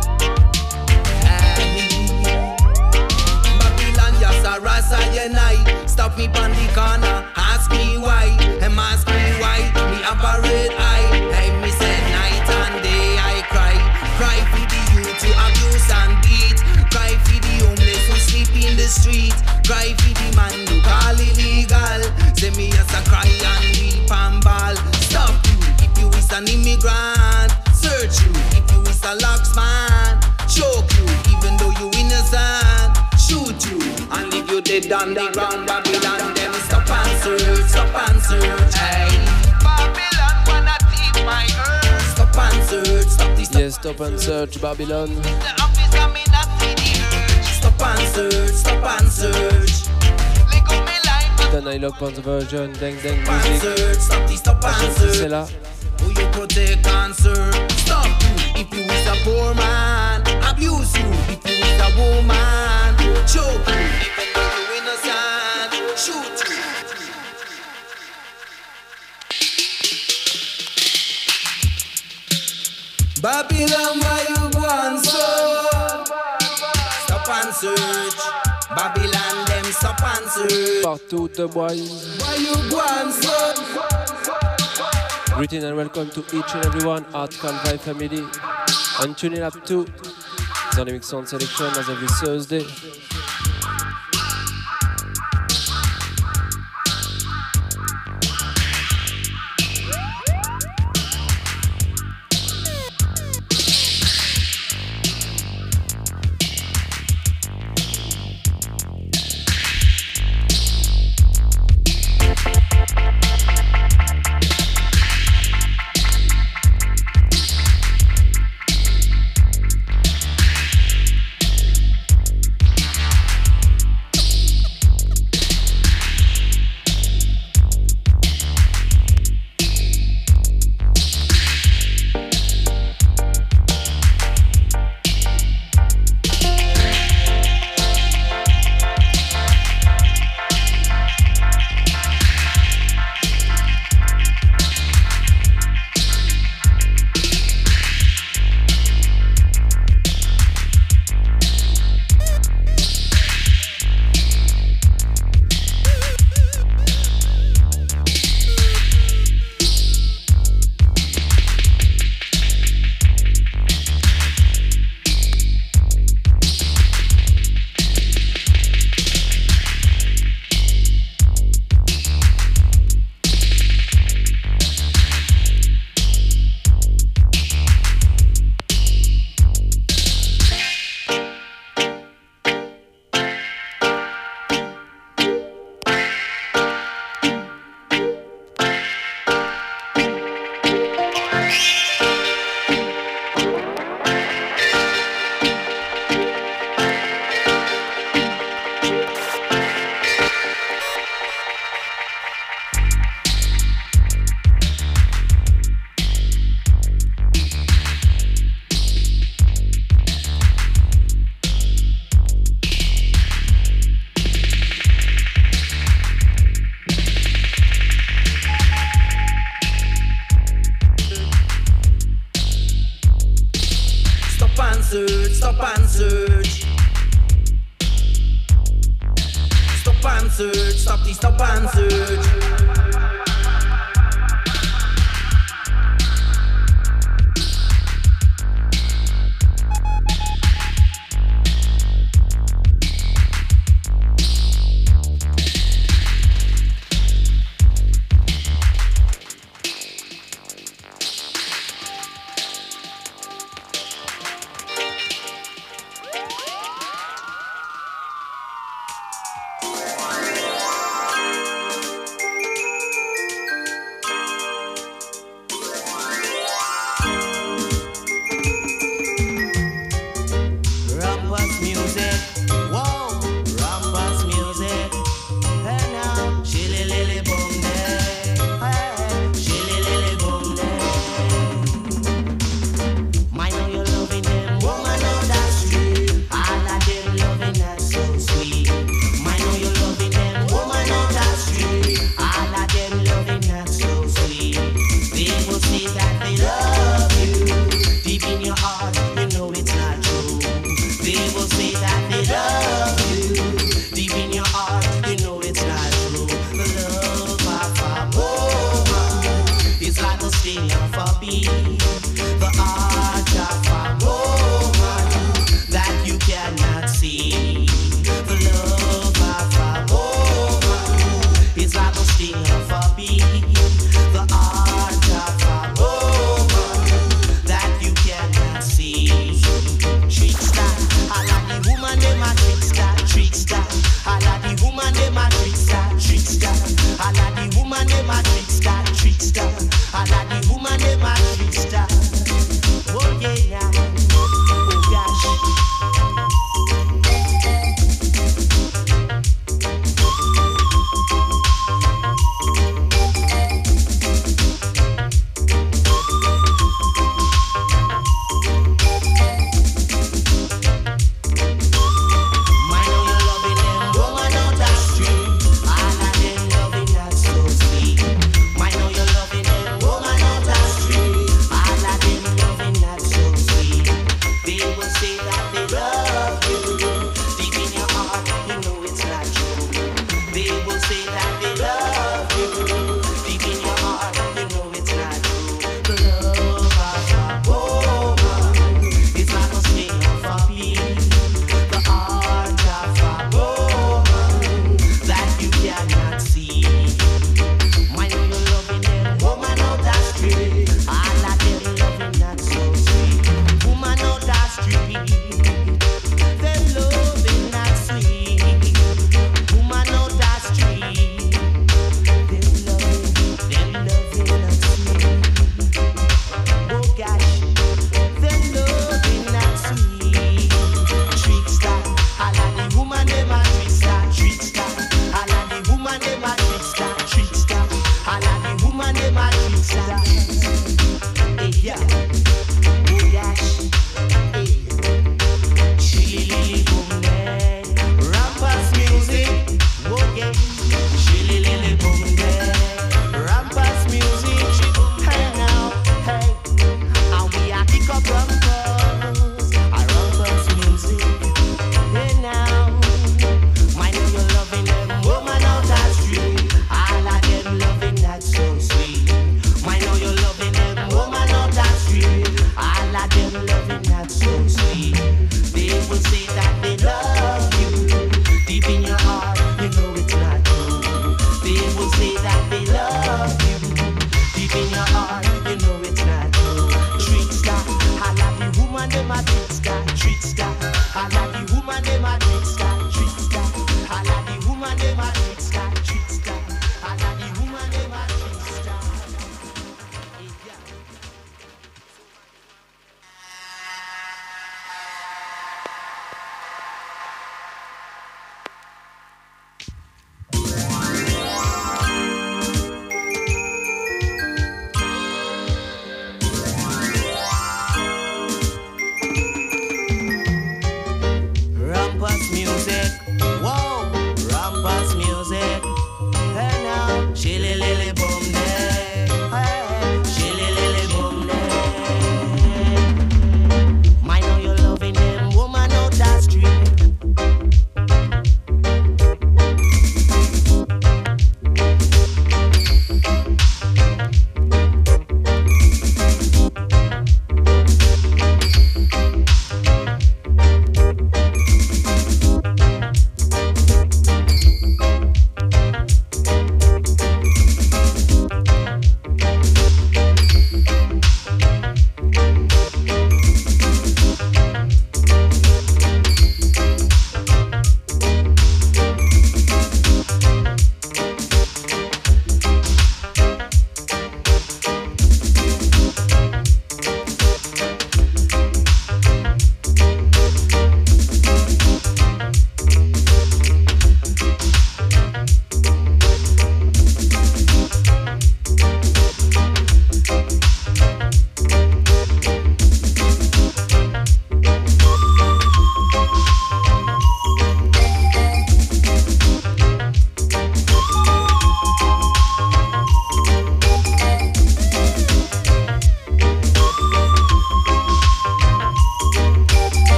Babylon, yes, I rise I night. Stop me on the corner. Ask me why. Ask me why. Me have a red eye. Hey, me say night and day I cry. Cry for the youth to abuse and beat. Cry for the homeless who sleep in the street. Cry for the man who call illegal. Say me as a cry and weep and ball. Stop you if you is an immigrant. Search you if you is a locksman. Choke you even though you innocent. Shoot you and leave you dead on the ground. Babylon, them stop and search, hey. Babylon wanna thief my earth. Stop and search, stop this. Yes, Stop and Search, Babylon. The office me not see the urge. Stop and search. Let go me life. Dan I Lock on the version, dang dang Stop and music. search, stop and C'est search. là. to protect and serve. Stop you if you is a poor man. Abuse you if you is a woman. Choke you even though you innocent. Shoot you. Babylon, why you gone so? Stop and search. Babylon, them stop and search. Partout the boys. Why you gone so? Greeting and welcome to each and everyone, Article Vibe family. And tuning up to Dynamic Sound Selection as every Thursday. Stop and search. Stop and search. Stop and search.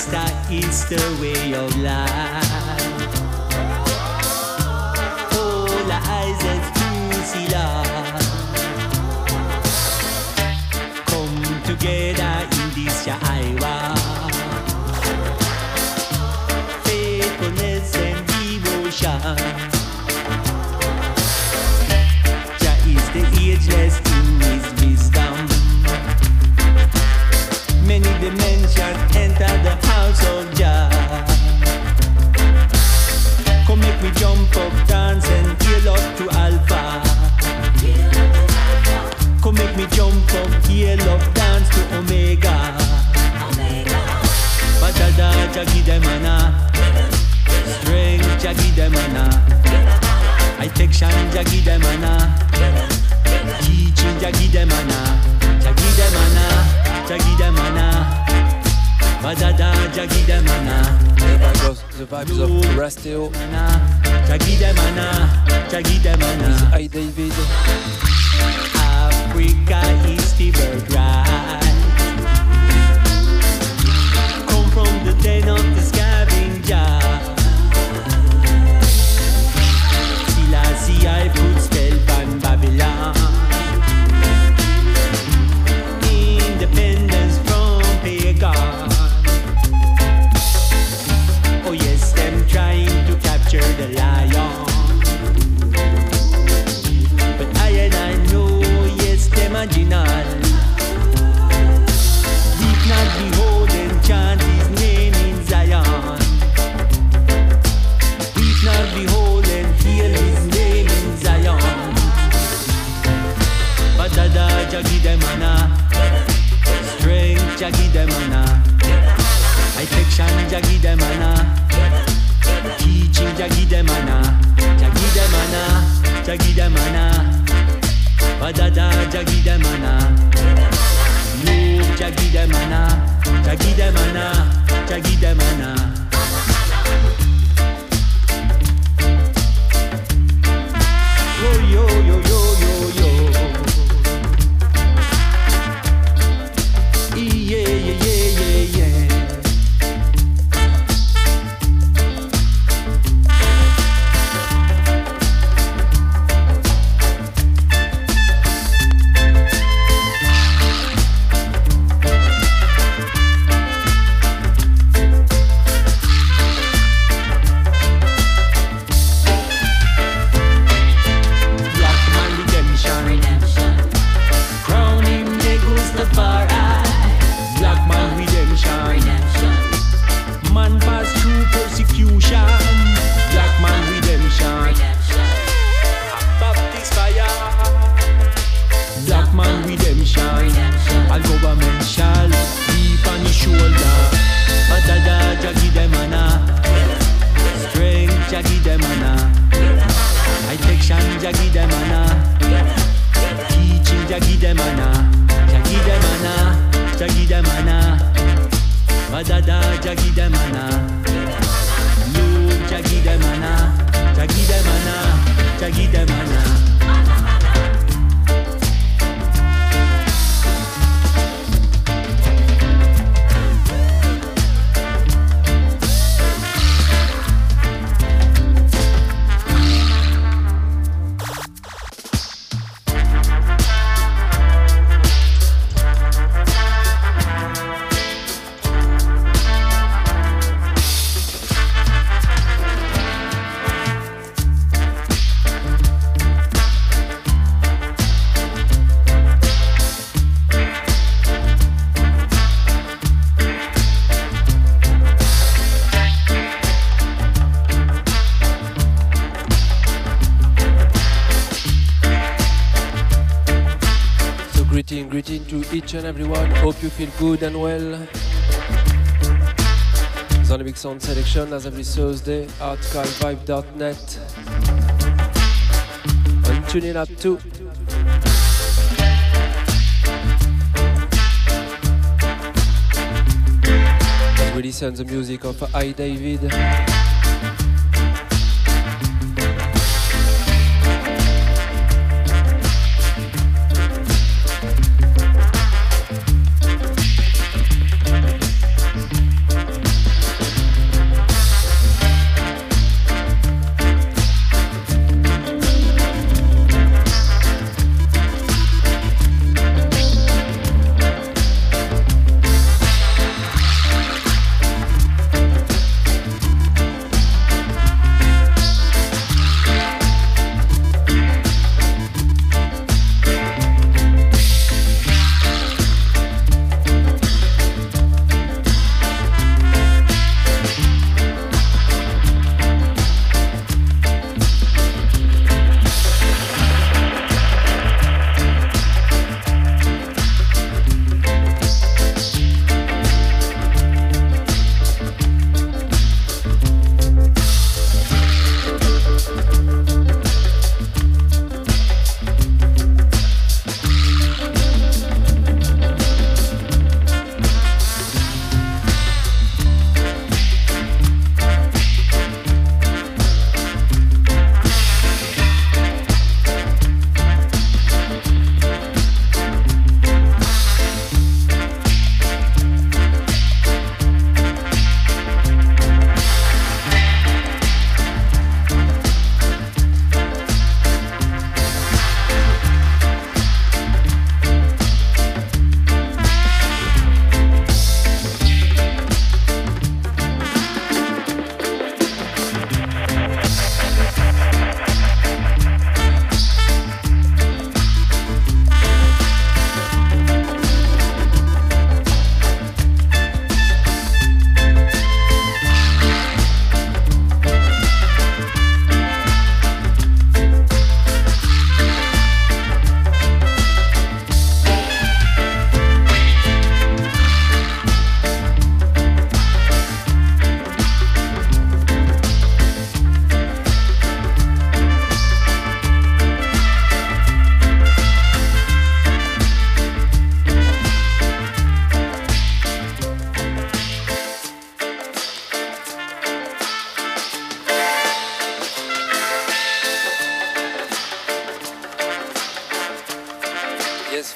Rasta is the way of life. All eyes as to see love. Come together in this Iowa. Faithfulness and devotion. Jah is the ageless in his wisdom. Many dimensions enter the house of Jah. Come make me jump up, dance and hail up to Alpha. Come make me jump up, hail up, dance to Omega. Batada, Jah give them mana. Strength, Jah give them mana. Affection, Jah give them mana. Teaching, Jah give them mana. Jah give them mana. Jah give them mana. Badada, Jah give them mana. The vibes of Rasteo. Jah give them mana. Jah give them mana. Hi David. Africa is the birthright. Come from the den of the scavenger. Selassie, I put spell on Babylon. Independence from pagan. Oh yes, them trying to capture the lion. But I and I know, yes, them original. Weep not behold and chant his name in Zion. Weep not behold and heal his name in Zion. Badada, Jah give them mana. Strength, Jah give them mana. Affection, Jah give them mana. Teaching, Jah give them mana. Jah give them mana. Jah give them mana. Badada, Jah give them mana. Love, Jah give them mana. Jah give them mana. Jah give them mana. Yo yo yo yo yo yo. Yeah yeah yeah yeah yeah. Greeting to each and everyone. Hope you feel good and well. Zone Sound Selection as every Thursday, articlevibe.net. And tune in at 2. As we listen to the music of I David.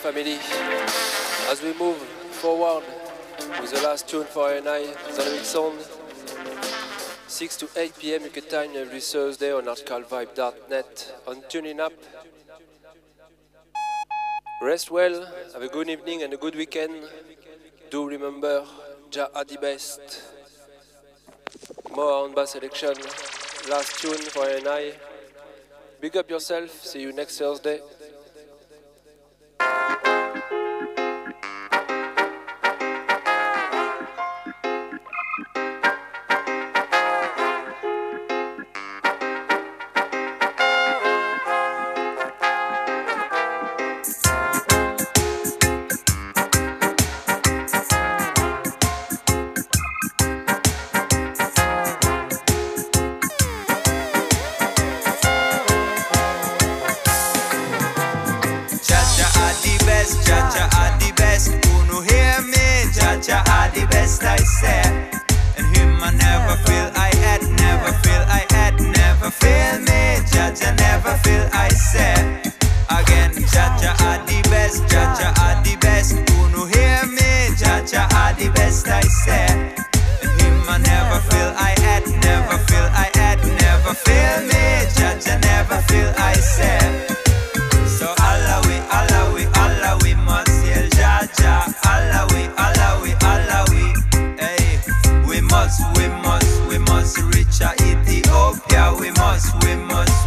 family. As we move forward with the last tune for NI, Dynamic Sound, 6 to 8 p.m. UK time every Thursday on articalvibe.net on Tuning Up. Rest well, have a good evening and a good weekend. Do remember, Jah are the best. More on bass selection, last tune for NI. Big up yourself, see you next Thursday. Jaja are the best, who no hear me? Jaja are the best, I say. And him I never feel I had, never feel I had, never feel me. Jaja never feel I say. Again, Jaja are the best, Jaja are the best, who no hear me? Jaja are the best, I say. And him I never feel I had, never feel I had, never feel me. Jaja never feel I say. So Allah we must hail Jaja. Allah we, hey. We must reach Ethiopia. We must, we.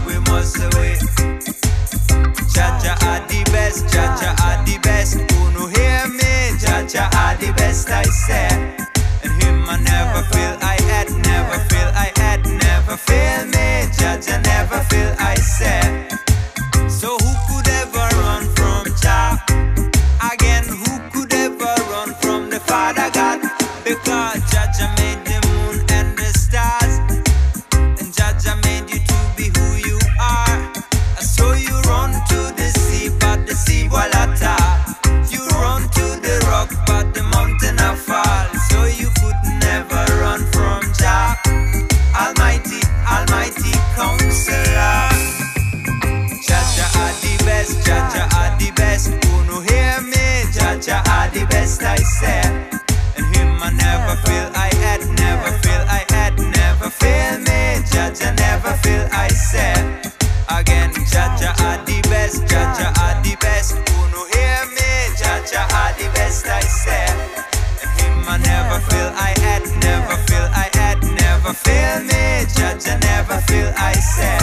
Jaja are the best, Jaja are the best. Who no hear me? Jaja are the best, I say. And him I never feel I had, never feel I had, never feel me. Jaja never feel I say. So who could ever run from Jah? Again, who could ever run from the Father God? Because Jaja made the moon and the stars, and Jaja made you to be who you are. So you run to the sea, but the sea will attack. You run to the rock, but the mountain will fall. So you could never run from Jah. Almighty, Almighty Counselor. Jaja are the best, Jaja are the best. Who no hear me? Jaja are the best, I say. And him I never feel I had, never feel I had, never feel me. Jaja never feel I say. Again, Jaja are the best, Jaja are the best. Who no hear me? Jaja are the best, I say. And him I never feel I had, never feel I had, never feel me. Jaja never feel I say.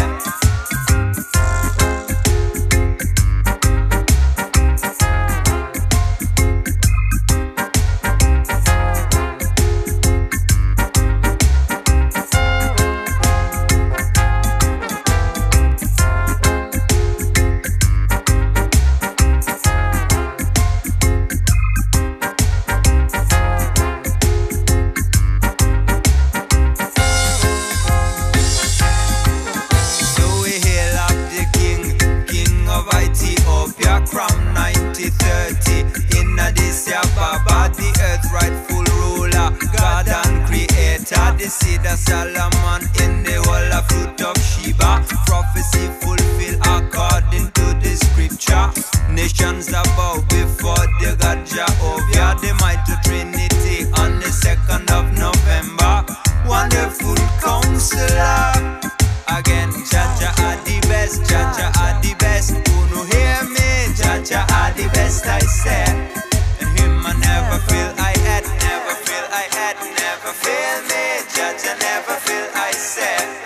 From 1930 in Addis Ababa, the earth rightful ruler, God and creator, the seed of Solomon in the whole of fruit of Sheba. Prophecy fulfilled according to the scripture. Nations are bow before the God Jehovah, the mighty Trinity on the 2nd of November. Wonderful Counselor. Again, Jaja are the best, Jaja are the best. Who no hear me? Jaja are the best, I say. And him I never feel I had, never feel I had, never feel me. Jaja never feel I say.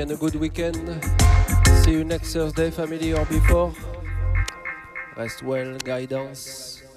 and a good weekend. See you next Thursday, family, or before. Rest well, guidance.